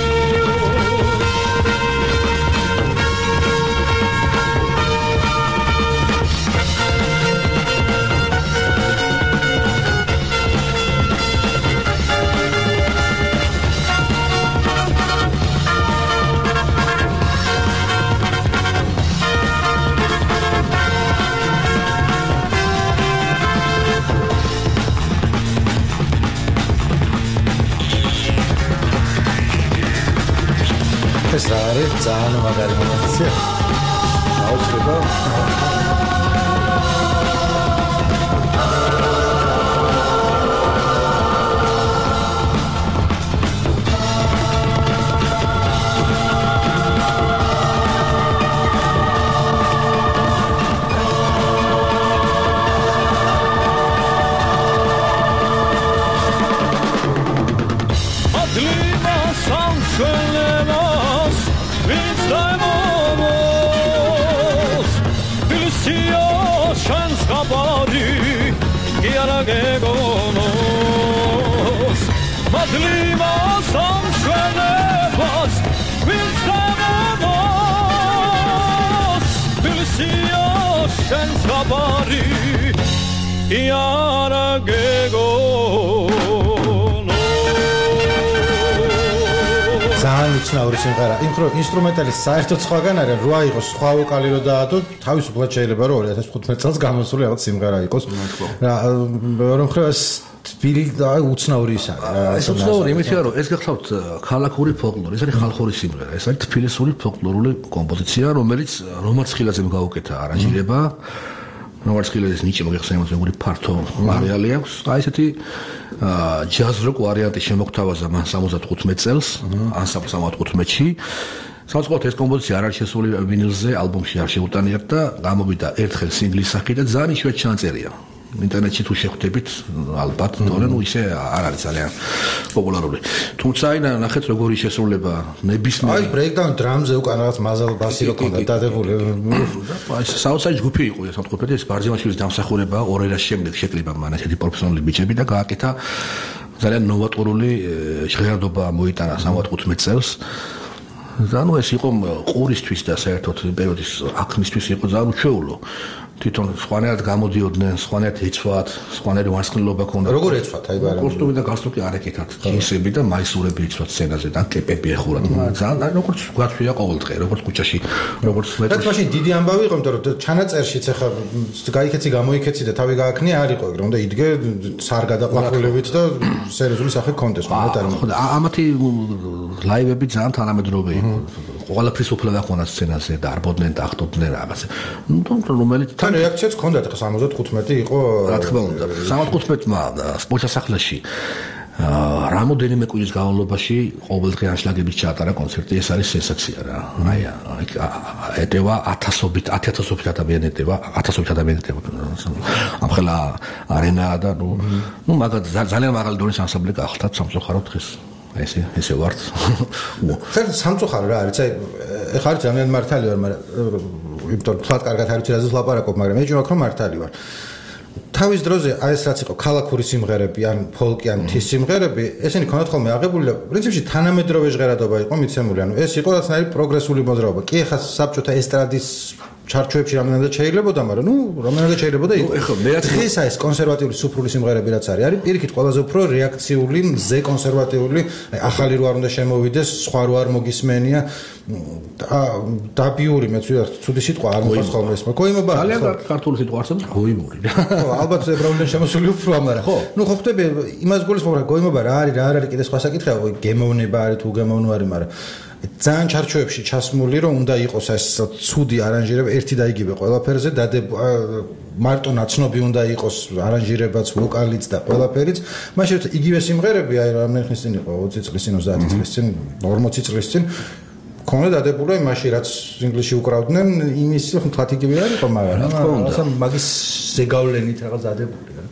ეს რა არის ძალიან მაგარი მომენტია აუცილებლო გეგონოს მადლიმა სამშვენებას ვინც დამომოს თბილისია შენს ხაპარი იარა გეგონოს ძალიან უცნაური სიმღერა ინსტრუმენტალი საერთოდ სხვაგან არა რა იყოს სხვა ვოკალი რო დაადო თავისუფლად შეიძლება რომ ორი ათას თხუთმეტ წელს გამოსული რაღაც სიმღერა იყოს რა რომ ხრას თბილი და უცნაური ის არის ეს უცნაური იმითია რომ ეს გახლავთ ქალაქური ფოლკლორი ეს არის ხალხური სიმღერა ეს არის თბილისური ფოლკლორული კომპოზიცია რომელიც რომარცხილაძემ გაუკეთა არანჟირება რომარცხილაძის ნიჭი მოგეხსენებათ როგორი ფართო არეალი აქვს აი ესეთი ჯაზ როკ ვარიანტი შემოგთავაზა მან სამოცდათხუთმეტ წელს ან სამოცდათხუთმეტში საწყოთ ეს კომპოზიცია არ არის შესული ვინილზე ალბომში არ შეუტანიათ და გამოვიდა ერთხელ სინგლის სახით და ძალიან იშვიათ ჩანწერია ინტერნეტში თუ შეხვდებით ალბათ თორემ ისე არ არის ძალიან პოპულარული თუმცა აი ნახეთ როგორი შესრულება ნებისმიერ აი ბრეიკდაუნ დრამზე უკან რაღაც მაზალ ბასი რო ქონდა დადებული აი საოცარი ჯგუფი იყო ეს სამთხუთმეტი ეს ბარძიმაშვილის დამსახურება ორ ერას შემდეგ შეკლება მან ესეთი პროფესიონალი ბიჭები და გააკეთა ძალიან ნოვატორული ჟღერადობა მოიტანა სამოცდათხუთმეტ წელს და ნუ ეს იყო ყურისთვის და საერთოდ პერიოდის აქმისთვის იყო ძალიან უჩვეულო თვითონ სხვანაირად გამოდიოდნენ, სხვანაირად ეცვათ, სხვანაირი ვარსკვლობა ქონდა. როგორ ეცვათ აი ბარემ? კოსტუმი და გასტრუკი არ ეკითხათ. ისები და მაისურები ეცვათ სცენაზე და კეპები ეხურათ. ძალიან როგორც გვაჩვია ყოველდღე, როგორც კუჩაში, როგორც მეტროში. მაშინ დიდი ამბავი იყო, იმიტომ რომ ჩანაწერშიც ახლა გაიქეცი გამოიქეცი და თავი გააქნია არ იყო, რომ და იდგე სარგადაყრილებით და სერიოზული სახე კონდეს ხომ და ამათი ლაივები ძალიან თანამედროვე იყო. ყველაფრის უფლება ქონდა სცენაზე და არბოდნენ და ახტობდნენ რაღაცა. ნუ რომელიც თან რეაქციაც ჰქონდათ ახლა სამოცდახუთმეტი იყო რა თქმა უნდა სამოცდახუთმეტმა სპორტსახლაში რამოდენიმე კვირის განმავლობაში ყოველდღე ანშლაგებით ჩაატარა კონცერტი ეს არის სენსაცია რა აი ეტევა ათასობით ათასობით ადამიანი ეტევა ათასობით ადამიანი ეტევა ამხელა არენა და ნუ ნუ მაგალ ძალიან მაღალი დონის ანსამბლი გახდათ სამწუხაროდ დღეს ესე ესე ვართ ხერხ სამწუხარო რა არის აი ეხლა არის ძალიან მართალი ვარ მაგრამ იმიტომ თქვათ კარგად არის რაზე ვლაპარაკობ მაგრამ მე ჯობია რომ მართალი ვარ თავის დროზე აი ეს რაც იყო ქალაქური სიმღერები ან ფოლკი ან მთის სიმღერები ესენი ქონდათ ხოლმე აღებული და პრინციპში თანამედროვე ჟღერადობა იყო მიცემული ანუ ეს იყო რაღაცნაირი პროგრესული მოძრაობა კი ეხლა საბჭოთა ესტრადის ჩარჩოებში რამდენადაც შეიძლებოდა, მაგრამ ნუ რამდენადაც შეიძლებოდა იყო. ეხლა მე ეს არის კონსერვატიული სუფრული სიმღერები რაც არის. არის პირიქით ყველაზე უფრო რეაქციული, მზე კონსერვატიული, ახალი რო არ უნდა შემოვიდეს, სხვა რო არ მოგისმენია. დაბიური მეც ვიღაც ცუდი სიტყვა არ მოხდეს ხოლმე ეს. გოიმობა. ძალიან ქართული სიტყვა არსებობს გოიმური. ხო, ალბათ ებრაულიდან შემოსული უფრო ამარა. ხო. ნუ ხო ხტები იმას გულისხმობ რა გოიმობა რა არის, რა არ არის კიდე სხვა საკითხია, გემოვნება არის თუ გემოვნო არის, მაგრამ ძალიან ჩარჩოებში ჩასმული რომ უნდა იყოს ეს ცუდი არანჟირება ერთი და იგივე ყველაფერზე და მარტო ნაცნობი უნდა იყოს არანჟირებაც ვოკალიც და ყველაფერიც მაშინ იგივე სიმღერები აი რამდენი ხნის წინ იყო ოცი წლის წინ ოცდაათი წლის წინ ორმოცი წლის წინ ქონდა დადებულა იმაში რაც ინგლისში უკრავდნენ იმის თვათ იგივე არ იყო მაგრამ რა მაგის ზეგავლენით რაღაც დადებული რა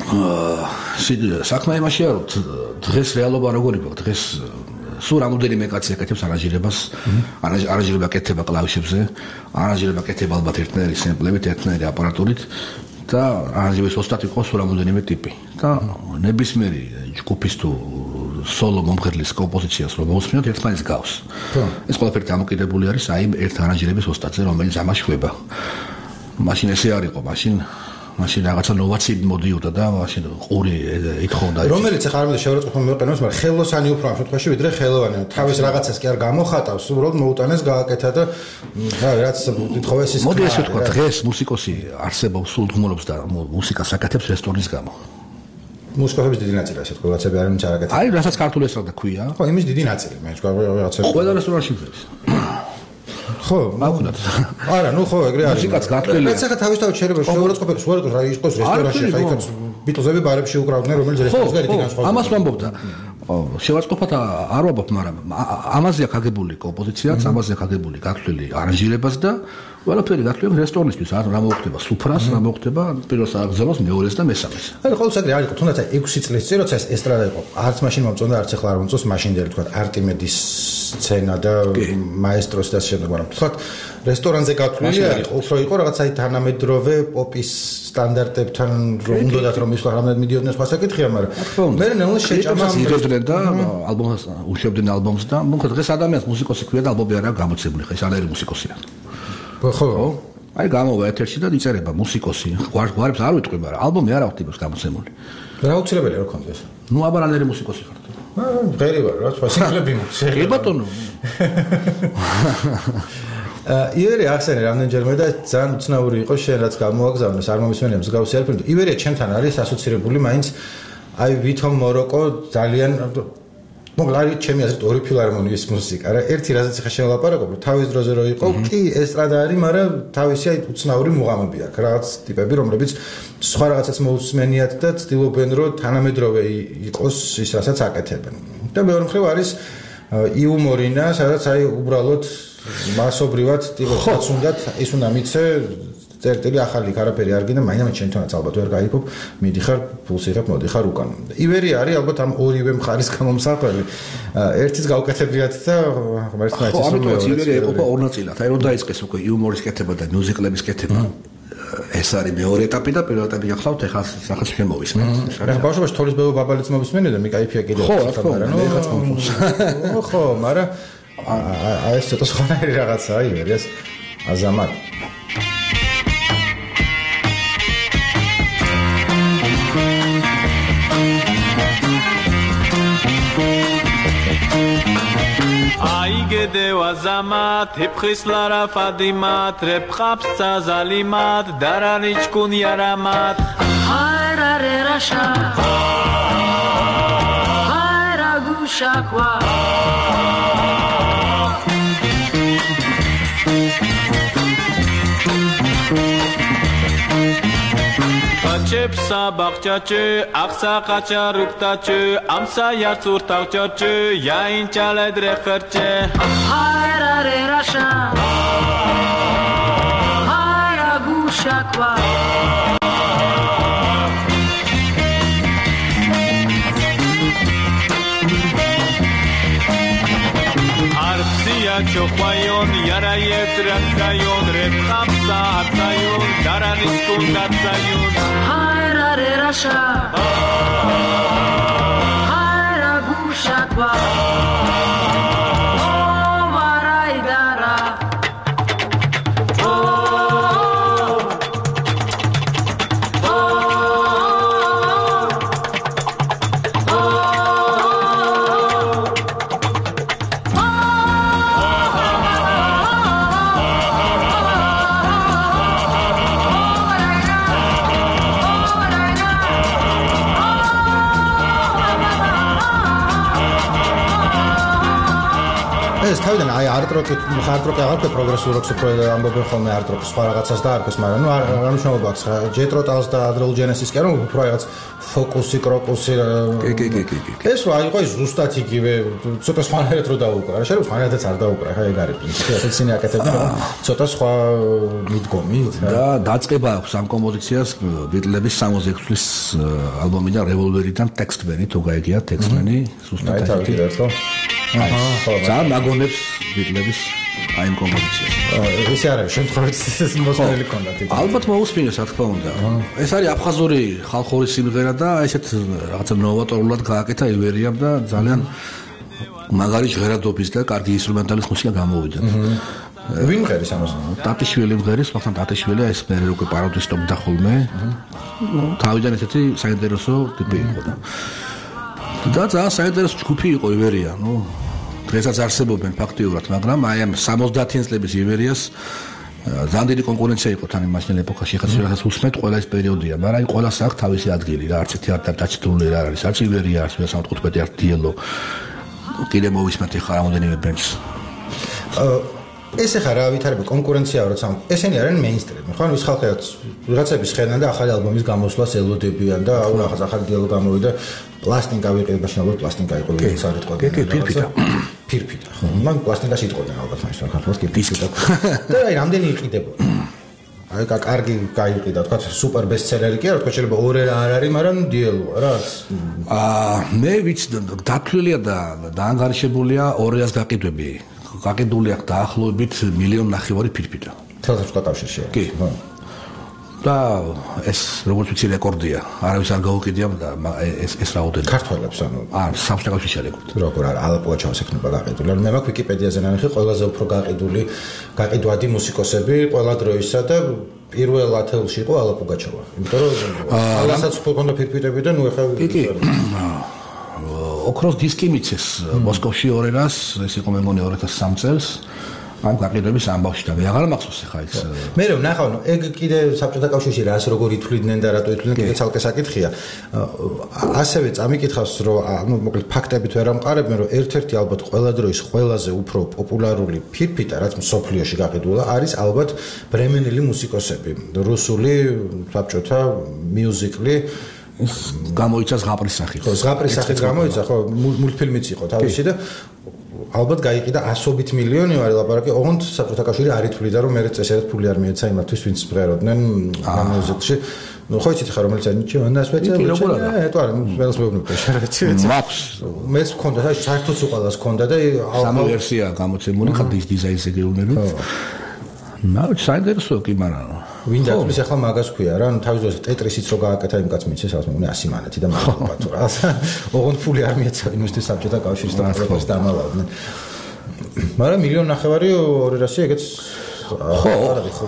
აა საქმე იმაშია რომ დღეს რეალობა როგორი იყო დღეს სულ რამოდენიმე კაცი აკეთებს არანჟირებას, არანჟირება კეთება კლავიშებზე, არანჟირება კეთება ალბათ ერთნაირი სემპლებით, ერთნაირი აპარატურით და არანჟირების ოსტატი იყო სულ რამოდენიმე ტიპი. და ნებისმიერი ჯგუფის თუ სოლო მომღერლის კომპოზიციას რომ მოусმინოთ ერთმანეთს გავს. ეს ყველაფერი დამოკიდებული არის აი ერთ არანჟირების ოსტატზე, რომელიც ამას შვება. მაშინ ესე არ იყო, მაშინ მაშინ რაღაცა ნოვაციები მოდიოდა და მაშინ ყური ეთხოვდა რომელიც ახლა არ მინდა შეურაცხყოფა მივყენოს მაგრამ ხელოსანი უფრო ამ შემთხვევაში ვიდრე ხელოვანი თავის რაღაცას კი არ გამოხატავს უბრალოდ მოუტანეს გააკეთა და რა რაც ეთხოვეს ის მოდი ესე ვთქვა დღეს მუსიკოსი არსებობს სულთმულობს და მუსიკას აკეთებს რესტორნის გამო მუსიკოსების დიდი ნაწილი ასე თქვა რაღაცები არ იმის არ აკეთებს აი რასაც ქართულ ესტრადა ქვია ხო იმის დიდი ნაწილი მე თქვა რაღაცა ყველა რესტორანში მღერის ხო, მაგუნდათ. არა, ნუ ხო, ეგრე არის. მუსიკაც გათვლილია. ეს ახლა თავისთავად შეიძლება შეურაცხყოფას უარყოს რა იყოს რესტორანში, ხა იქაც ბიტლზები ბარებში უკრავდნენ, რომელიც რესტორანს გარეთ განსხვავდება. ამას ვამბობდა. შევაწყობათ არ ვამბობ, მაგრამ ამაზეა გაგებული კომპოზიციაც, ამაზეა გაგებული გათვლილი არანჟირებას და ყველაფერი გათვლილი რესტორნისთვის, რა მოხდება სუფრას, რა მოხდება პირველ საგზელოს მეორეს და მესამეს. აი, ყოველ საკრე არ იყო, თუნდაც ექვსი წლის წინ როცა ეს ესტრადა იყო, არც მაშინ მომწონდა, არც ახლა არ მომწონს, მაშინდელი თქვა არტიმედის სცენა და მაესტროს და შემდეგ, მაგრამ თქვა რესტორანზე გათვლილი არის, უფრო იყო რაღაცა თანამედროვე პოპის სტანდარტებთან რომ უნდათ რომ ისვა რამდენად მიდიოდნენ სხვა საკითხია, მაგრამ მე ნელა შეჭამას იღებდნენ და ალბომს უშვებდნენ ალბომს და მოხდა დღეს ადამიანს მუსიკოსი ქვია და ალბომი არა გამოცებული, ხა ეს არ არის მუსიკოსია. ხო, აი გამოვა ეთერში და იწერება მუსიკოსი. გვარებს არ ვიტყვი, მაგრამ ალბომი არა ვთქვი გამოცემული. რა უცლებელია რა კონდეს? ნუ აბარანერი მუსიკოსი ხარ. აა, ღერი ვარ, რა თქმა სინგლები მოხსენ. კი ბატონო. ივერე ახსენე რამდენჯერმე და ძალიან უცნაური იყო შენ რაც გამოაგზავნეს არ მომისმენია მსგავსი არაფერი. ივერე ჩემთან არის ასოცირებული მაინც აი ვითომ მოროკო ძალიან მოგლარი ჩემი აზრით ორი ფილარმონიის მუსიკა რა ერთი რაზეც ხა შევლაპარაკობ თავის დროზე რო იყო კი ესტრადა არის მაგრამ თავისი აი უცნაური მუღამები აქვს რაღაც ტიპები რომლებიც სხვა რაღაცას მოусმენიათ და ცდილობენ რომ თანამედროვე იყოს ის რასაც აკეთებენ და მეორე მხრივ არის იუმორინა სადაც აი უბრალოდ მასობრივად ტიპებსაც უნდათ ის უნდა მიცე წერტილი ახალი არაფერი არ გინდა მაინც ჩემთანაც ალბათ ვერ გაიფობ მიდიხარ ფულს იღებ მოდიხარ უკან ივერი არის ალბათ ამ ორივე მხარის გამომსახველი ერთის გავკეთებიათ და ღმერთმა იცის რომ ივერი ეყოფა ორ ნაწილად აი რომ დაიწყეს უკვე იუმორის კეთება და მუსიკლების კეთება ეს არის მეორე ეტაპი და პირველ ეტაპი გახლავთ ეხლა სახაც შემოვისმენ რა ბავშვობაში თოლის ბებო ბაბალიც მოვისმენე და მიკაიფია კიდე ხო რა თქმა უნდა ეხაც მომწონს ხო მაგრამ აი ეს ცოტა სხვანაირი რაღაცაა ივერი ეს აზამატ კიდევ აზამათ იფხის ლარაფადიმათ რეფხაფსა ზალიმათ დარანი ჭკუნი არამათ ჰაერარე რაშა ჰაერა გუშაკვა Çepsa bakçaçı, aksa kaçar rüktaçı, amsa yartsur tavçaçı, yayın çaledre kırçı. Hayra re raşa, hayra guşakva. Arpsiya çokmayon, yara yetraksayon, repkamsa atsayon, daraniskun katsayon. Hayra re raşa, hayra guşakva. Oh maraydara, oh oh ეს თავიდან აი არტ-როკი, ხარდ-როკი აღარ პროგრესულ როკს უფრო ამბობენ ხოლმე არტ-როკს სხვა რაღაცას და არქეს, მაგრამ ნუ არ მნიშვნელობა აქვს ხა ჯეტროტალს და ადრეულ ჯენესის კი არა უფრო რაღაც ფოკუსი, კროკუსი კი კი კი კი კი ეს რა იყო ის ზუსტად იგივე ცოტა სხვანაირად რო დაუკრა რა შეიძლება სხვანაირადაც არ დაუკრა ხა ეგ არის პრინციპი ასეთ სინე აკეთებდა ცოტა სხვა მიდგომით და დაწყება აქვს ამ კომპოზიციას ბიტლების სამოცი ექვსი წლის ალბომიდან რევოლვერიდან ტექსტმენი თუ გაიგია ტექსტმენი ზუსტად აი თავი ერთხო აჰა ძალიან მაგონებს ბიტლების აი ამ კომპოზიციას ეს არის შემთხვევით ეს მოსმენელი კონდათ ალბათ მოусმინეს რა თქმა უნდა ეს არის აფხაზური ხალხური სიმღერა და ესეთ რაღაცა ნოვატორულად გააკეთა ივერიამ და ძალიან მაგარი ჟღერადობის და კარგი ინსტრუმენტალის მუსიკა გამოვიდა ვინ მღერის ამას? ტატიშვილი მღერის, მაგრამ ტატიშვილი ეს მე უკვე პაროდისტობდა ხოლმე. ნუ თავიდან ესეთი საინტერესო ტიპი იყო და და ძალიან საინტერესო ჯგუფი იყო ივერია, ნუ დღესაც არსებობენ ფაქტიურად, მაგრამ აი ამ სამოცდაათიან წლების ივერიას ძალიან დიდი კონკურენცია იყო თან იმასნელ ეპოქაში, ხაც რასაც უსმენთ ყველა ეს პერიოდია, მაგრამ აი ყველას აქვს თავისი ადგილი რა, არც ერთი არ დაჭდული რა არის, არც ივერია, არც მესამეთხუთმეტე არც დიელო. კიდე მოვისმენთ ხა რამოდენიმე ბენდს. ეს ახლა რა ვითარება კონკურენცია როცა ესენი არიან მეინსტრიმი ხო ანუ ის ხალხებიც რაღაცების ხედან და ახალი ალბომის გამოსვლას ელოდებიან და აუ ახლა ახალი დიალოგი გამოვიდა პლასტინკა ვიყიდე მაშინ პლასტინკა იყო ვინც არ ეთქვა კი კი ფირფიტა ფირფიტა ხო მან პლასტინკაში იტყოდნენ ალბათ მაშინ რა ხალხს კი ფირფიტა და აი რამდენი იყიდებოდა აი კარგი გაიყიდა თქვა სუპერ ბესტსელერი კი არა თქვა შეიძლება ორი არ არის მაგრამ დიალოა რა აა მე ვიცი დათვლილია და დაანგარიშებულია ორიას გაყიდვები გაკიდული აქვს დაახლოებით მილიონ ნახევარი ფირფიტა. თელსაჩუთა კავშირში. კი. და ეს როგორც ვიცი რეკორდია. არავის არ გაუკიდია და ეს ეს რაოდენობა. ქართველებს ანუ არ საბჭოთა კავშირში რეკორდი. როგორ არა ალაპუაჩაოს ექნება გაყიდული. ანუ მე მაქვს ვიკიპედიაზე ნახე ყველაზე უფრო გაყიდული გაყიდვადი მუსიკოსები ყველა დროისა და პირველ ათეულში იყო ალაპუგაჩავა. იმიტომ რომ ალასაც უფრო ქონდა ფირფიტები და ნუ ეხლა კი კი. ოქროს დისკი მიცეს მოსკოვში ორერას, ეს იყო მე მგონი ორი ათას სამი წელს. ამ გაყიდვების ამბავში და მე აღარ მახსოვს ხა ის. მე რომ ნახავ, ეგ კიდე საბჭოთა კავშირში რას როგორ ითვლიდნენ და რატო ითვლიდნენ კიდე ცალკე საკითხია. ასევე წამიკითხავს რომ ანუ მოკლედ ფაქტებით ვერ ამყარებ მე რომ ერთ-ერთი ალბათ ყველა დროის ყველაზე უფრო პოპულარული ფირფიტა რაც მსოფლიოში გაყიდულა არის ალბათ ბრემენელი მუსიკოსები, რუსული საბჭოთა მიუზიკლი გამოიცა ზღაპრის სახით. ხო, ზღაპრის სახით გამოიცა, ხო, მულტფილმიც იყო თავისი და ალბათ გაიყიდა ასობით მილიონი ვარ ლაპარაკი, ოღონდ საბჭოთა კავშირი არ ითვლიდა რომ მერე წესერად ფული არ მიეცა იმათთვის, ვინც მღეროდნენ ამ მუსიკაში. ნუ ხო იცით ხა რომელიც არის ნიჩი ვანდა სპეციალური. ეტო არა, მეც მეუბნებია შეგეცი. მაქვს მეც მქონდა და საერთოდ უყალას მქონდა და სამი ვერსია გამოცემული ხა დიზაინზე გეუბნებით. ნუ საინტერესოა კი მაგრამ ვინ დათვლის ახლა მაგას ქვია რა ანუ თავის დროზე ტეტრისიც რო გააკეთა იმ კაც მიცეს ასე მგონი ასი მანეთი და მაგალითად თუ რა ოღონდ ფული არ მიეცა იმისთვის საბჭოთა კავშირის და პროფეს დამალავდნენ მაგრამ მილიონ ნახევარი ორი რასი ეგეც ხო არა ხომ რა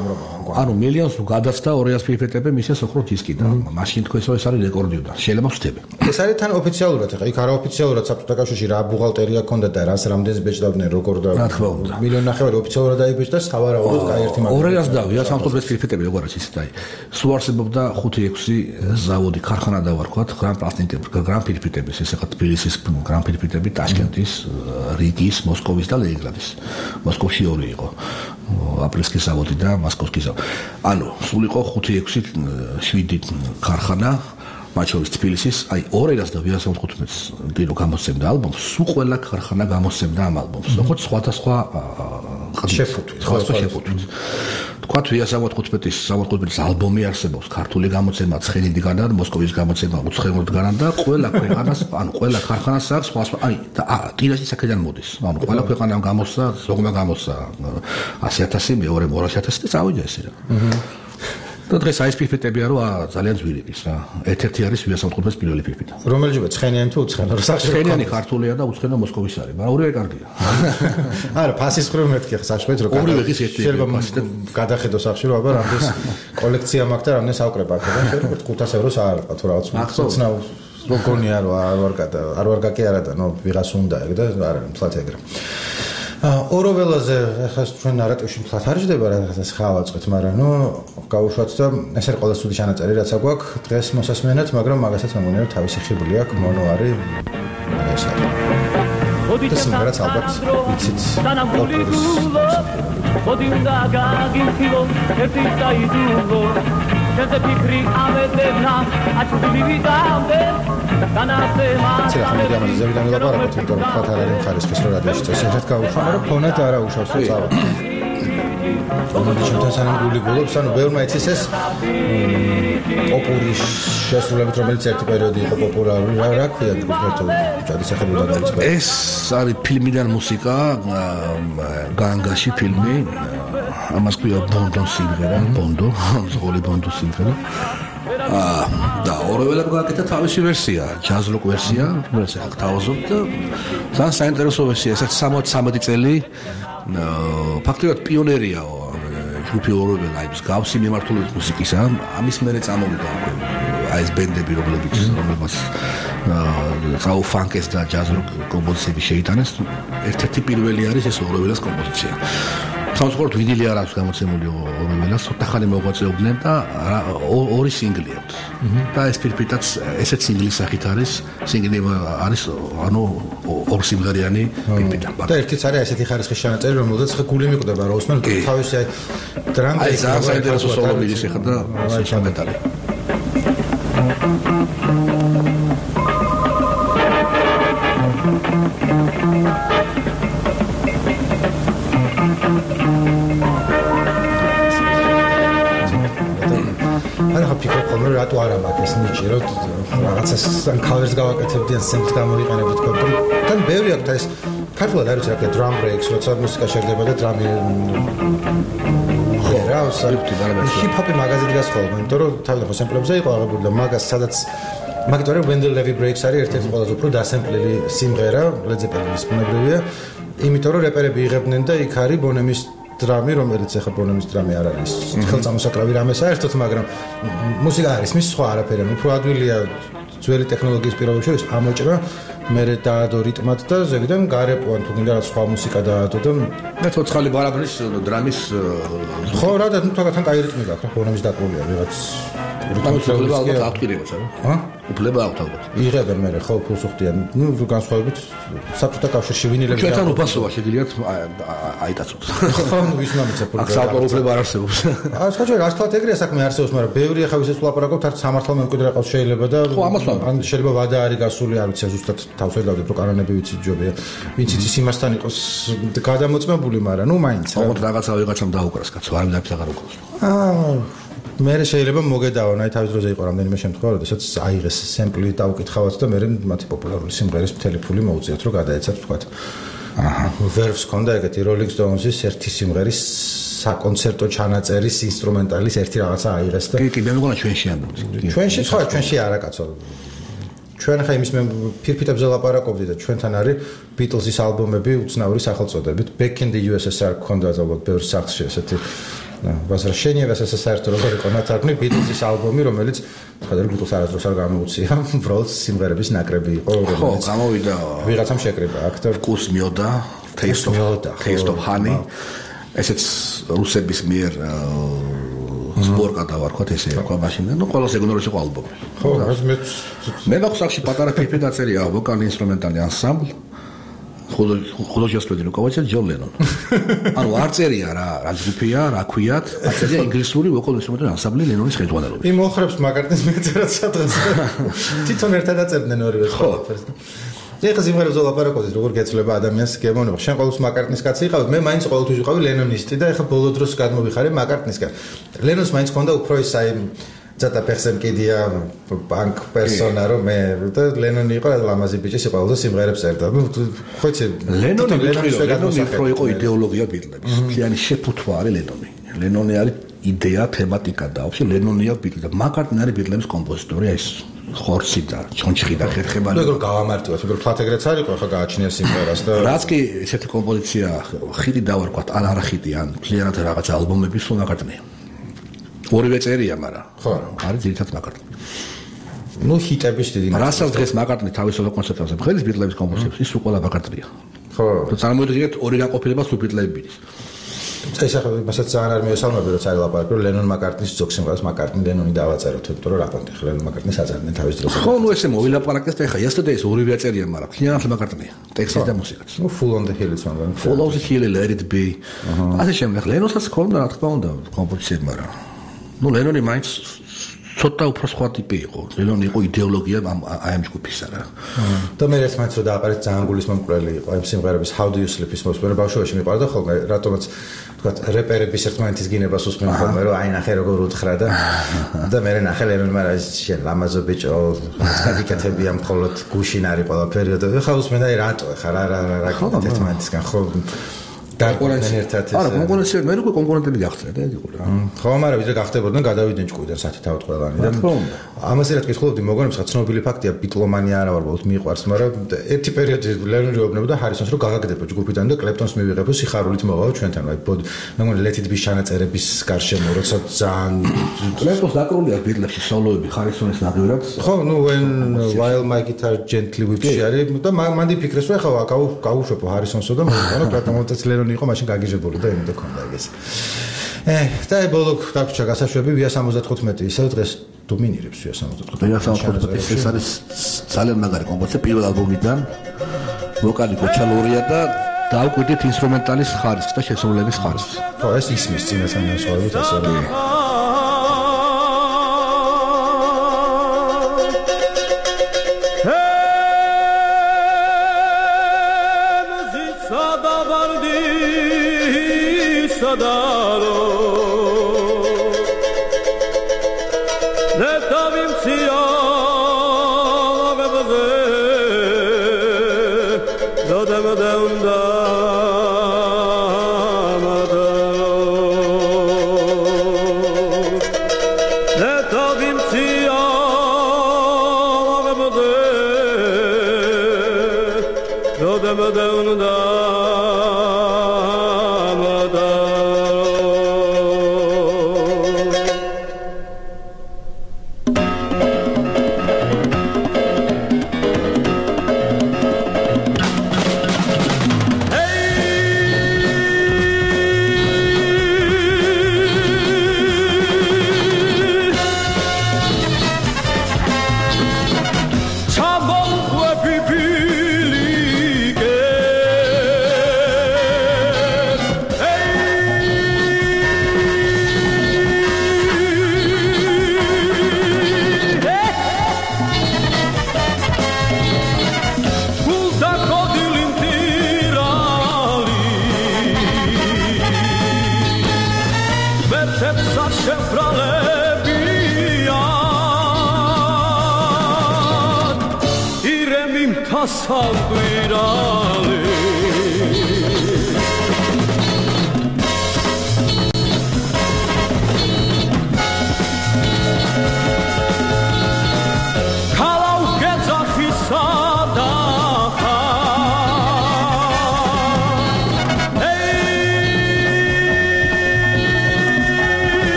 ანუ მილიონს გადაცდა ორი ათი ფიფეტები მისის ოქრო დისკიდან. მაშინ თქო ეს არის რეკორდი და შეიძლება ვხდები. ეს არის თან ოფიციალურად, ახლა იქ არაოფიციალურად საბჭოთა კავშირში რა ბუღალტერია ქონდა და რას რამდენს ბეჭდავდნენ როგორ და მილიონ ნახევარი ოფიციალურად დაიბეჭდა სავარაუდოდ კაი ერთი მაგალითი. ორი ათი დავია სამწუხაროდ ფიფეტები როგორ არის ისე და სულ არსებობდა ხუთი ექვსი ზავოდი, ქარხანა დავარქვათ, გრან პლასტინკები, გრან ფიფეტების, ეს ახლა თბილისის გრან ფიფეტები, ტაშკენტის, რიგის, მოსკოვის და ლენინგრადის. მოსკოვში ორი იყო. აპრილსკის ზავოდი და მოსკოვსკის ზავოდი. ანუ სულ იყო ხუთი ექვსი შვიდი ქარხანა, მათ შორის თბილისის, აი ორი ათი და ორი ათი დრო გამოსცემდა ალბომს, სულ ყველა ქარხანა გამოსცემდა ამ ალბომს. როგორც სხვადასხვა შეფუთვით, სხვადასხვა შეფუთვით. თქვათ ორი ათი ხუთმეტის სამოთხმეტის ალბომი არსებობს, ქართული გამოცემა ცხენიდგან და მოსკოვის გამოცემა უცხოეთგან და ყველა ქვეყანას, ანუ ყველა ქარხანას აქვს სხვა სხვა, აი და ტირაჟი საკედან მოდის. ანუ ყველა ქვეყანამ გამოსცა, ზოგმა გამოსცა ასი ათასი, მეორე ორ ათასი და წავიდა ესე რა. და დღეს აი ეს ფიფეტებია რომ ძალიან ძვირიდის რა. ერთ-ერთი არის ორი ათი ხუთმეტის პირველი ფიფეტა. რომელჯერა ცხენიანი თუ უცხენო? ცხენიანი ქართულია და უცხენო მოსკოვის არის, მაგრამ ორივე კარგია. არა, ფასის ხრევ მეთქი ხა საშვეთ რომ ორივე ღის ერთი შეიძლება გადახედო სახში რომ აბა რამდენს კოლექცია მაქვს და რამდენს ავკრება აქ და შეიძლება ხუთას ევროს არ ვიყავ თუ რაღაც უცნაურ როგორია რომ არ ვარ გადა არ ვარ გაკი არა და ნო ვიღას უნდა ეგ და არა მთლად ეგრე. ოროველაზე ახლა ჩვენ ნარატივში მთლად არ ჯდება რაღაცას ხავაწყეთ, მაგრამ ნუ გავუშვათ და ეს არის ყველა სტუდიის ჩანაწერი რაც აგვაქვს დღეს მოსასმენად, მაგრამ მაგასაც მე მგონია რომ თავისი ხიბლი აქვს, მონო არის ეს არის. ეს სიმღერაც ალბათ ვიცით ოპერის მოდი უნდა გაგიხილო ერთი დაიდულო შენზე ფიქრი ამედებნა აჩვილი ვიდამდე განაცემა ცერა ხომ ზევიდან ელაპარაკოთ იმიტომ რომ ხათ არ არის ხარისხის რო რადიოში წეს ერთად გავუშვა მაგრამ ფონად არა უშავს რომ წავა ამიტომ ჩემთან სანამ გული გულობს ანუ ბევრმა იცის ეს ოპურის შესრულებით რომელიც ერთი პერიოდი იყო პოპულარული რა რა ქვია ჯგუფერტო ჯადის სახელიდან დაიწყო ეს არის ფილმიდან მუსიკა განგაში ფილმი ამას ქვია ბონდო სიმღერა ბონდო ზღოლი ბონდო სიმღერა აა და ორველებ გააკეთა თავისი ვერსია ჯაზ-როკ ვერსია რომელიც აქ თავაზობთ და ძალიან საინტერესო ვერსია ესაც სამოცი წელი ფაქტობრივად პიონერიაო ჯგუფი ორველებ აი მსგავსი მიმართულებით მუსიკისა ამის მერე წამოვიდა აი ეს ბენდები რომლებიც რომლებიც საუ ფანკეს და ჯაზ-როკ კომპოზიციები შეიტანეს ერთ-ერთი პირველი არის ეს ორველას კომპოზიცია სამწუხაროდ ვინილი არ აქვს გამოცემული ორველას ცოტა ხანი მოღვაწეობდნენ და ორი სინგლი აქვს და ეს ფირფიტაც ესეც სინგლის სახით არის სინგლი არის ანუ ორ სიმღერიანი ფირფიტა და ერთიც არის ესეთი ხარისხის ჩანაწერი რომელზეც ხე გული მიკვდება რა უსმენ თავისი აი დრამი აი ძალიან საინტერესო სოლო მიდის ხა და შემეტალი არა ფიქრობ ხოლმე რატო არა მაქვს ეს ნიჭი რომ რაღაცას ან კავერს გავაკეთებდიან სემპლს გამოიყენებდით ხოლმე თან ბევრი აქვს ეს ქართულად არის რა ქვია drum breaks როცა მუსიკა შეგდება და დრამი რა უსარიფტი დარბა ჰიპ-ჰოპი მაგაზე დგას ხოლმე იმიტომ რომ თავი ხო სემპლებზე იყო აღებული და მაგას სადაც მაგით არის Wendell Levy Breaks არის ერთ-ერთი ყველაზე უფრო დასემპლელი სიმღერა Led Zeppelin-ის ბუნებრივია იმიტომ რომ რეპერები იღებდნენ და იქ არის ბონემის დრამი, რომელიც ახლა ბონემის დრამი არ არის. ხელწამოსაკრავი რამე საერთოდ, მაგრამ მუსიკა არის, მის სხვა არაფერი, უფრო ადვილია ძველი ტექნოლოგიის პირობებში შორის ამოჭრა, მერე დაადო რიტმად და ზეგიდან გარეპო ან თუ გინდა რა სხვა მუსიკა დაადო და და ცოცხალი ბარაბრის დრამის ხო რა და თუ თან კაი რიტმი გაქვს რა ბონემის დაკვირვია ვიღაც რიტმის ალბათ აქტირებას არა? ჰა? უფლება აქვს ალბათ. იღებენ მე ხო ფულს უხდიან. ნუ განსხვავებით საბჭოთა კავშირში ვინილები ჩვენთან უფასოა შეგიძლიათ აიტაცოთ. ხო ნუ ვის მომეცა ფული. აქ საავტორო უფლება არ არსებობს. აა სხვა შეიძლება ასფალტ ეგრეა საქმე არსებობს, მაგრამ ბევრი ახლა ვისაც ვლაპარაკობთ, არც სამართალ მემკვიდრე ყავს შეიძლება და ხო ამას ვამბობ. ან შეიძლება ვადა არის გასული, არ ვიცი ზუსტად თავს ვერ დავდებ, რომ კანონები ვიცი ჯობია. ვინც იცის იმასთან იყოს გადამოწმებული, მაგრამ ნუ მაინც. ოღონდ რაღაცა ვიღაცამ დაუკრას კაცო, არ მინდა აღარ უკროს. აა მე შეიძლება მოგედავან, აი თავის დროზე იყო რამდენიმე შემთხვევა, როდესაც აიღეს სემპლი დაუკითხავთ და მე მათი პოპულარული სიმღერის მთელი ფული მოუწიათ, რომ გადაეცათ თქვათ. აჰა, Verve-ს ქონდა ეგეთი Rolling Stones-ის ერთი სიმღერის საკონცერტო ჩანაწერის ინსტრუმენტალის ერთი რაღაცა აიღეს და კი, კი, მე მგონა ჩვენში ამბობთ. ჩვენში სხვა, ჩვენში არა კაცო. ჩვენ ხა იმის მე ფირფიტებზე ლაპარაკობდი და ჩვენთან არის Beatles-ის ალბომები უცნაური სახელწოდებით. Back in the U S S R ქონდა ალბათ ბევრ სახლში ესეთი Возвращение в СССР როგორ იყო ნათარგმნი ბიტლზის ალბომი, რომელიც ხადარ ბიტლს არასდროს არ გამოუცია, უბრალოდ სიმღერების ნაკრები იყო, ხო, გამოვიდა ვიღაცამ შეკრიბა აქ და კურს მიოდა Taste of Taste of Honey. ესეც რუსების მიერ სპორტა დავარქვათ ესე იყო მაშინ და ნუ ყველაზე ეგონორეს იყო ალბომი. ხო, მე მე მაქვს ახში პატარა ფიფი დაწერია ვოკალი ინსტრუმენტალი ანსამბლი. ხუდოჯოსლოდი რუკავაჩა ჯონ ლენონ. ანუ არ წერია რა, რა ჯგუფია, რა ქვიათ, არ წერია ინგლისური ვოკალი ინსტრუმენტალი ანსამბლი ლენონის ხელმძღვანელობით. იმ მოხრებს მაგარტნის მეწერად სადღაც. თვითონ ერთად აწერდნენ ორივე ყველაფერს. ეხლა სიმღერებს ვლაპარაკობთ, როგორ გეცლება ადამიანს გემოვნება. შენ ყოველთვის მაკარტნის კაცი იყავ, მე მაინც ყოველთვის ვიყავი ლენონისტი და ეხლა ბოლო დროს გადმოვიხარე მაკარტნისგან. ლენონს მაინც ჰქონდა უფრო ის აი ზატა პერსემკიდია ბანკ პერსონა რომ მე და ლენონი იყო ლამაზი ბიჭი იყო და სიმღერებს წერდა. ხო იცი ლენონი ლენონი უფრო იყო იდეოლოგია ბიტლების. მთლიანი შეფუთვა არის ლენონი. ლენონი არის იდეა, თემატიკა და вообще ლენონია ბიტლები. მაკარტნი არის ბიტლების კომპოზიტორი ეს ხორცი და ჩონჩხი და ხერხემალი. როგორ გავამარტივოთ, როგორ ფლათეგრეც არ იყო, ხა გააჩნია სიმღერას და რაც კი ესეთი კომპოზიცია ხიდი დავარქვათ, ან არა ხიდი, ან მთლიანად რაღაც ალბომები სულ მაკარტნია. ორივე წერია, მაგრამ ხო, არის ძირითადად მაკარტნი. ნუ ჰიტების დიდი ნაწილი. რასაც დღეს მაკარტნი თავისუფალ კონცერტებზე მხერის ბიტლების კომპოზიციებს ის უყოლა მაკარტნია. ხო. და წარმოიდგინეთ ორი განყოფილება სულ ბიტლები ბიდის. ეს ახლა მასაც ძალიან არ მიესალმები, როცა არის ლაპარაკი, რომ ლენონ მაკარტნის ზოგ სიმღერას მაკარტნი ლენონი დავაწეროთ, იმიტომ რომ რა პონტი ხლენ მაკარტნის აწერდნენ თავის დროს. ხო, ნუ ესე მოვილაპარაკეს და ეხა yesterday-ის ორივე წერია, მაგრამ მთლიანად მაკარტნია. ტექსტი და მუსიკაც. ნუ full on the hill-იც მაგრამ. Full on the hill, let it be. ასე შემდეგ. ლენონსაც ჰქონდა რა თქმა უნდა კომპოზიციები, მაგრამ ნუ ლენონი მაინც ცოტა უფრო სხვა ტიპი იყო. ლენონი იყო იდეოლოგია აი ამ ჯგუფისა რა. და მე ერთმანეთს რო დააპარეთ ძალიან გულისმომკვლელი იყო იმ სიმღერების How do you sleep is მოსმენა ბავშვობაში მიყვარდა ხოლმე, რატომაც თქვა რეპერების ერთმანეთის გინებას უსმენ ხოლმე რომ აი ნახე როგორ უთხრა და და მე ნახე ლენონი მაგრამ ეს შენ ლამაზო ბიჭო გადიკეთები ამ მხოლოდ გუშინ არის ყველაფერი და ხა უსმენ და აი რატო ხა რა რა რა ერთმანეთისგან ხო კონკურენცია ერთად ეს არა კონკურენცია მე როგორ კონკურენტები გახსნა და იყო რა ხო მაგრამ ვიდრე გახდებოდნენ გადავიდნენ ჭკუიდან სათი თავად ყველანი და ამაზე რა კითხულობდი მოგონებს ხა ცნობილი ფაქტია ბიტლომანია არა ვარ ბოლოს მიყვარს მაგრამ ერთი პერიოდი ლენონი როებნებოდა ჰარისონს რომ გაგაგდება ჯგუფიდან და კლეპტონს მივიღებო სიხარულით მოვაო ჩვენთან აი მეგონი let it be ჩანაწერების გარშემო როცა ძალიან კლეპტონს დაკრულია ბიტლებში სოლოები ჰარისონის ნადირად ხო ნუ when while my guitar gently weeps არის და მანდი ფიქრეს რომ ხა გავუშვებო ჰარისონსო და მოვიყო პლატამონტეს ლენონი იყო მაშინ გაგიჟებული და იმედი ქონდა ეგეს. ე და ბოლო დაგჭა გასაშვები ვია სამოცდათხუთმეტი ისევ დღეს დომინირებს ვია სამოცდათხუთმეტი. ვია სამოცდათხუთმეტი ეს არის ძალიან მაგარი კომპოზიცია პირველ ალბომიდან ვოკალი გოჩალურია და დაუკვირდით ინსტრუმენტალის ხარისხს და შესრულების ხარისხს. ხო ეს ისმის წინასწარ მოსვავებით ასე არის.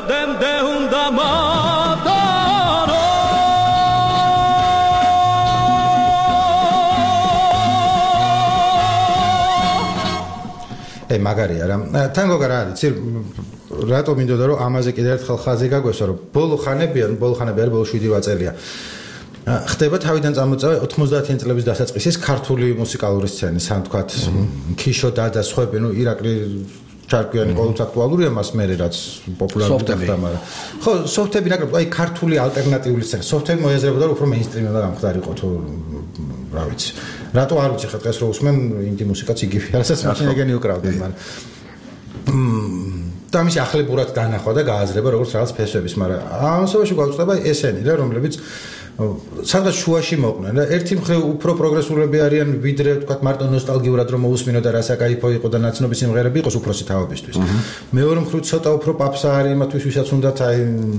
dem de unda matano ე მაგარია რა თანგო გარ არის ცი რატომ მინდოდა რომ ამაზე კიდევ ერთხელ ხაზი გაგვესვა რომ ბოლო ხანებიან ბოლო ხანები არის ბოლო შვიდი წელია ხდება თავიდან წამოწევა ოცდაათიანი წლების დასაწყისის ქართული მუსიკალური სცენის ან თქვათ ქიშო და სხვები ნუ ირაკლი ჩარკვიანი ყოველთვის აქტუალურია მას მერე რაც პოპულარული ხდება მაგრამ ხო სოფტები ნაკრები აი ქართული ალტერნატიული სცენა სოფტები მოიაზრებოდა რომ უფრო მეინსტრიმი უნდა გამხდარიყო თუ რა ვიცი რატო არ ვიცი ხა დღეს რო უსმენ ინდი მუსიკაც იგივე რასაც მაშინ ეგენი უკრავდნენ მაგრამ და ამის ახლებურად განახვა და გააზრება როგორც რაღაც ფესვების მაგრამ ამასობაში გვაუწყდება ესენი რა რომლებიც სადღაც შუაში მოყვნენ და ერთი მხრივ უფრო პროგრესულები არიან ვიდრე თქვა მარტო ნოსტალგიურად რომ მოусმინო და რა საკაიფო იყო და ნაცნობი სიმღერები იყოს უფროსი თავებისთვის მეორე მხრივ ცოტა უფრო პაპსა არის იმათვის ვისაც უნდათ აი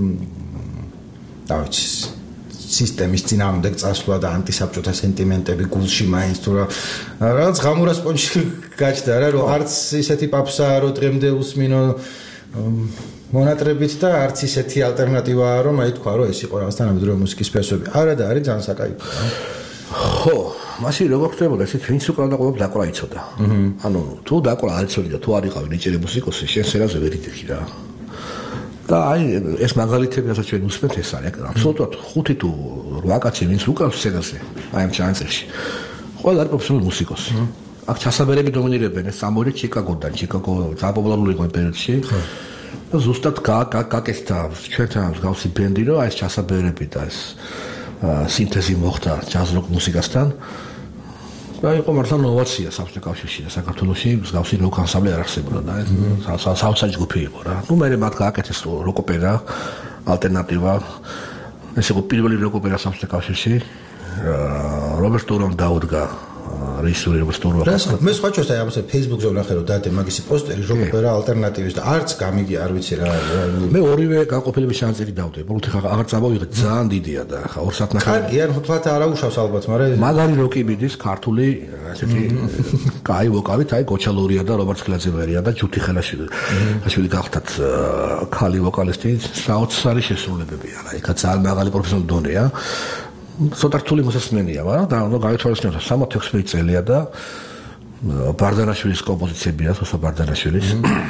დავიცი სისტემის წინააღმდეგ წასვლა და ანტისაბჭოთა სენტიმენტები გულში მაინც თუ რაღაც ღამურას პონჩი გაჩნდა რა რომ არც ისეთი პაპსაა რომ დღემდე უსმინო მონატრებით და არც ისეთი ალტერნატივაა რომ აი თქვა რომ ეს იყო რაღაც თანამედროვე მუსიკის ფესვები არა და არის ძალიან საკაიფო ხო მაშინ როგორ ხდებოდა ესე ვინც უკრავდა და ყოველ დაკვრა იცოდა ანუ თუ დაკვრა არ იცოდი და თუ არ იყავი ნიჭიერი მუსიკოსი შენ სერაზე ვერ იდექი რა და აი ეს მაგალითები რასაც ჩვენ უსმენთ ეს არის აბსოლუტურად ხუთი თუ რვა კაცი ვინც უკრავს სცენაზე აი ამ ჩანწერში ყველა არის პროფესიონალი მუსიკოსი აქ ჩასაბერები დომინირებენ ეს სამორი ჩიკაგოდან ჩიკაგო ზაპოპულარული იყო პერიოდში და ზუსტად გაკეთდა ჩვენთან მსგავსი ბენდი რომ აი ეს ჩასაბერები და ეს სინთეზი მოხდა ჯაზ როკ მუსიკასთან და იყო მართლა ნოვაცია საბჭოთა კავშირში და საქართველოში მსგავსი როკ ანსამბლი არ არსებობდა და საოცარი ჯგუფი იყო რა ნუ მე მათ გააკეთეს როკ ოპერა ალტერნატივა ეს იყო პირველი როკ ოპერა საბჭოთა კავშირში რობერტ ტურამ დაუდგა რეჟისორი რობერტ ტურამ მე სხვა ჩვენს აი ამას Facebook-ზე ვნახე რომ დადე მაგისი პოსტერი როკ ოპერა ალტერნატივის და არც გამიგი არ ვიცი რა მე ორივე განყოფილების შანსი დავდე ბოლოთ ხა აღარ წამოვიღე ძალიან დიდია და ხა ორ საათნახევარი კარგია ნუ თქვათ არ აუშავს ალბათ მაგრამ მაგარი როკი მიდის ქართული ასეთი კაი ვოკალით აი გოჩალურია და რობერტ ხილაძემერია და ჯუთი ხელაშვილი აშვილი გახდათ ქალი ვოკალისტი საოცარი შესრულებებია რა იქა ძალიან მაღალი პროფესიონალური დონეა ცოტა რთული მოსასმენია, მაგრამ და უნდა გაითვალისწინოთ სამოცდაექვსი წელია და ბარდანაშვილის კომპოზიციებია, სოსო ბარდანაშვილის.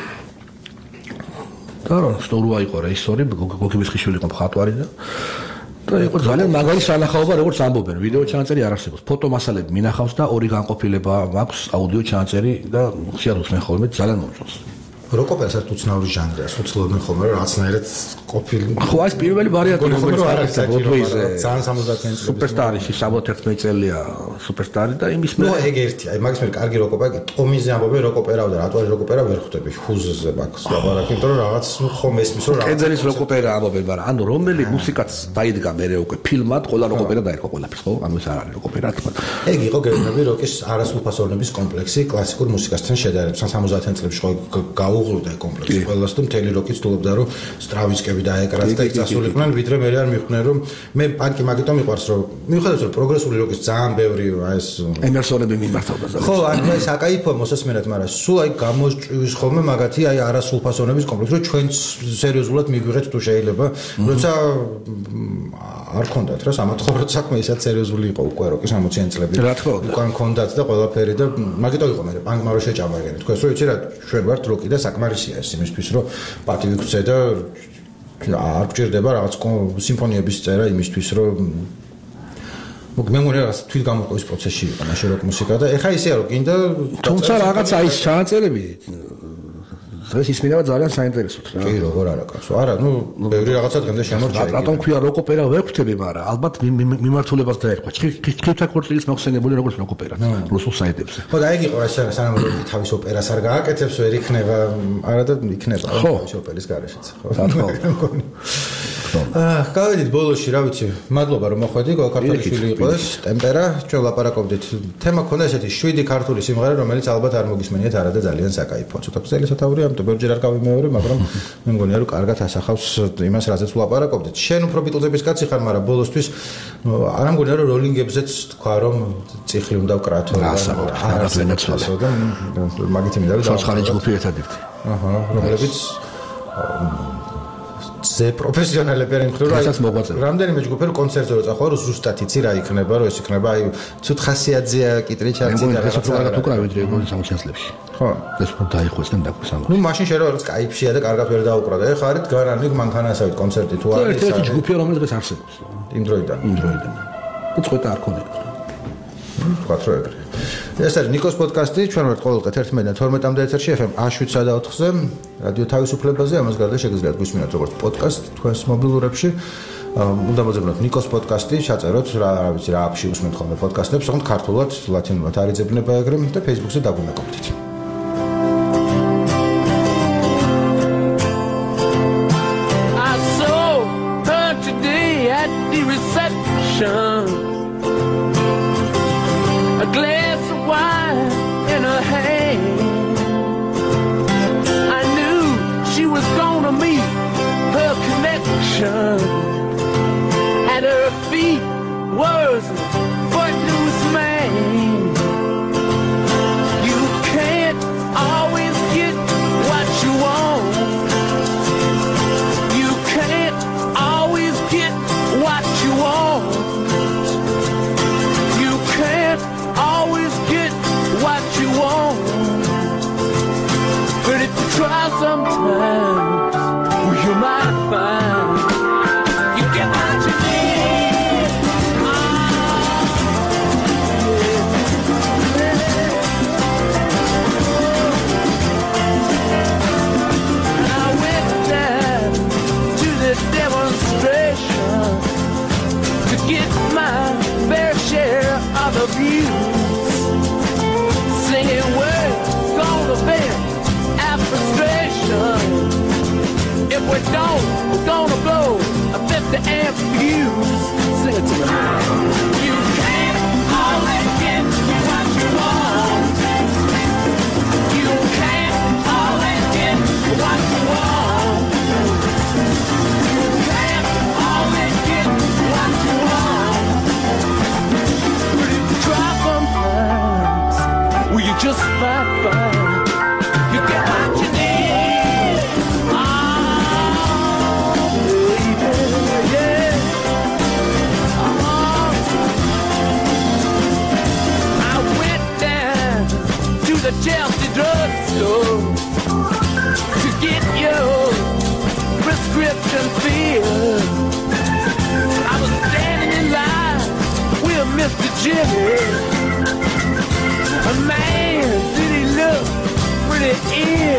და სტორუა იყო რეჟისორი, გოგიბის ხიშვილი იყო მხატვარი და და იყო ძალიან მაგარი სანახაობა, როგორც ამბობენ, ვიდეო ჩანაწერი არ არსებობს. ფოტომასალები მინახავს და ორი განყოფილება აქვს, აუდიო ჩანაწერი და ხშირად უსმენ ხოლმე ძალიან მომწონს. როკ ოპერა საერთოდ უცნაური ჟანრია, უცლობენ ხოლმე რომ რაღაცნაირად ყოფილი. ხო, ეს პირველი ვარიანტი რომელიც არის ბროდვეიზე. ძალიან სამოცდაათიანი წლების სუპერსტარი, სამოცდაერთმეტი წელია სუპერსტარი და იმის მე. ნუ ეგ ერთი, აი მაგის მე კარგი როკ ოპერა, ტომიზე ამბობენ როკ ოპერაა და რატო არის როკ ოპერა ვერ ხვდები ხუზზე მაგს ლაპარაკი, იმიტომ რომ რაღაც ხომ ესმის რომ კეძელის როკ ოპერა ამბობენ, მაგრამ ანუ რომელი მუსიკაც დაიდგა მერე უკვე ფილმად, ყველა როკ ოპერა დაერქვა ყველაფერს, ხო? ანუ ეს არ არის როკ ოპერა თქმა. ეგ იყო გერმანები როკის არასრულფასოვნების კომპლექსი კლასიკურ მუსიკასთან შედარებით სამოცდაათიან წლებში ხო გაუღრდა კომპლექსი ყველას და მთელი როკი ცდილობდა რომ სტრავინსკები დაეკრათ და იწასულიყვნენ ვიდრე მე არ მიხვდნენ რომ მე პანკი მაგიტომ მიყვარს რომ მიუხედავად რომ პროგრესული როკის ძალიან ბევრი ეს ემერსონები მიმართავდა ზოგადად ხო ანუ ეს აკაიფო მოსასმენად მაგრამ სულ აი გამოჭვის ხოლმე მაგათი აი არასრულფასოვნების კომპლექსი რომ ჩვენ სერიოზულად მიგვიღეთ თუ შეიძლება როცა არ ქონდათ რა სამათხოვრო საქმე ისაც სერიოზული იყო უკვე როკის სამოციანი წლები რა თქმა უნდა უკან ქონდათ და ყველაფერი და მაგიტომ იყო მე პანკმა რო შეჭამა ეგენი თქვენ რო იცი რა ჩვენ ვართ როკი და საკმარისია ეს იმისთვის რომ პატივი გქცე და არ გჭირდება რაღაც სიმფონიების წერა იმისთვის რომ მე მგონი რაღაც თვითგამოყვის პროცესში იყო მაშინ როკ მუსიკა და ეხა ისეა რომ კიდე თუმცა რაღაც აი ეს ჩანაწერები დღეს ისმინება ძალიან საინტერესოდ რა. კი, როგორ არა კაცო. არა, ნუ ბევრი რაღაცა დღემდე შემორჩა. რატომ ქვია როკ ოპერა ვერ ხვდები, მაგრამ ალბათ მიმართულებას დაერქვა. ჭიქჭიქთა ქორწილის მოხსენებული როგორც როკ ოპერა რუსულ საიტებზე. ხო, და ეგ იყო რა სანამ რომ თავის ოპერას არ გააკეთებს, ვერ იქნება, არა და იქნება თავის ოპერის გარეშეც. ხო, რა თქმა უნდა. აა, გავედით ბოლოში, რა ვიცი, მადლობა რომ მოხვედი, გოქართოლიშვილი იყო ეს ტემპერა, ჩვენ ლაპარაკობდით. თემა ქონდა ესეთი შვიდი ქართული სიმღერა, რომელიც ალბათ არ მოგისმენიათ, არა და ძალიან საკაიფოა. ცოტა გზელი სათაურია, ამიტომ ბევრჯერ არ გავიმეორე, მაგრამ მე მგონია რომ კარგად ასახავს იმას, რაზეც ვლაპარაკობდით. შენ უფრო ბიტლზების კაცი ხარ, მაგრამ ბოლოსთვის არ მგონია რომ როლინგებზეც თქვა რომ წიხლი უნდა ვკრათო და არ ასენაცვალე და მაგით მინდა რომ ცოცხალი ჯგუფი ერთადერთი. აჰა, რომლებიც ზე პროფესიონალები არიან ხო რასაც მოღვაწეობ. რამდენიმე ჯგუფი რო კონცერტზე რო წახვალ რო ზუსტად იცი რა იქნება რო ეს იქნება აი ცუდ ხასიათზეა კიტრიჩარცი და რაღაცა რაღაც უკრავით რეგიონის სამოციან წლებში. ხო ეს უფრო დაიხოს და დაგვეს ამბობ. ნუ მაშინ შე რაღაც кайფშია და კარგად ვერ დაუკრა და ეხა არის გარანი მანქანასავით კონცერტი თუ არის ერთ-ერთი ჯგუფია რომელიც დღეს არსებობს. იმ დროიდან იმ დროიდან. და წვეთა არ ქონია. თქვა რო ეგრე. ეს არის ნიკოს პოდკასტი, ჩვენ ვართ ყოველდღე თერთმეტი და თორმეტამდე ეთერში ეფ ემ ათს ოცდაათზე რადიო თავისუფლებაზე, ამას გარდა შეგიძლიათ გვისმინოთ როგორც პოდკასტ თქვენს მობილურებში. უნდა მოძებნოთ ნიკოს პოდკასტი, ჩაწეროთ რა რა ვიცი რა აპში უსმენთ ხოლმე პოდკასტებს, ოღონდ ქართულად, ლათინურად არ იძებნება ეგრე და Facebook-ზე დაგვიმეკობთ. I saw her today at the reception. A glass of wine in her hand. I knew she was gonna meet her connection. At her feet was a footloose man. You can't always get what you want. You can't always get what you want. You can't always get what you want. But if you try sometimes, well, you might find you get what you need. Oh, yeah. I went down to the demonstration to get my fair share of the views. Singing words gonna vent our frustration. If we don't, we're gonna blow a fifty amp fuse. Sing it to me. You can't always get what you want. You can't always get what you want. You can't always get what you want. But if you try sometimes, well, you just might find you get what you need. Oh, baby, yeah. Oh, I went down to the Chelsea drugstore to get your prescription filled. I was standing in line with Mister Jimmy. A man, did he look pretty ill?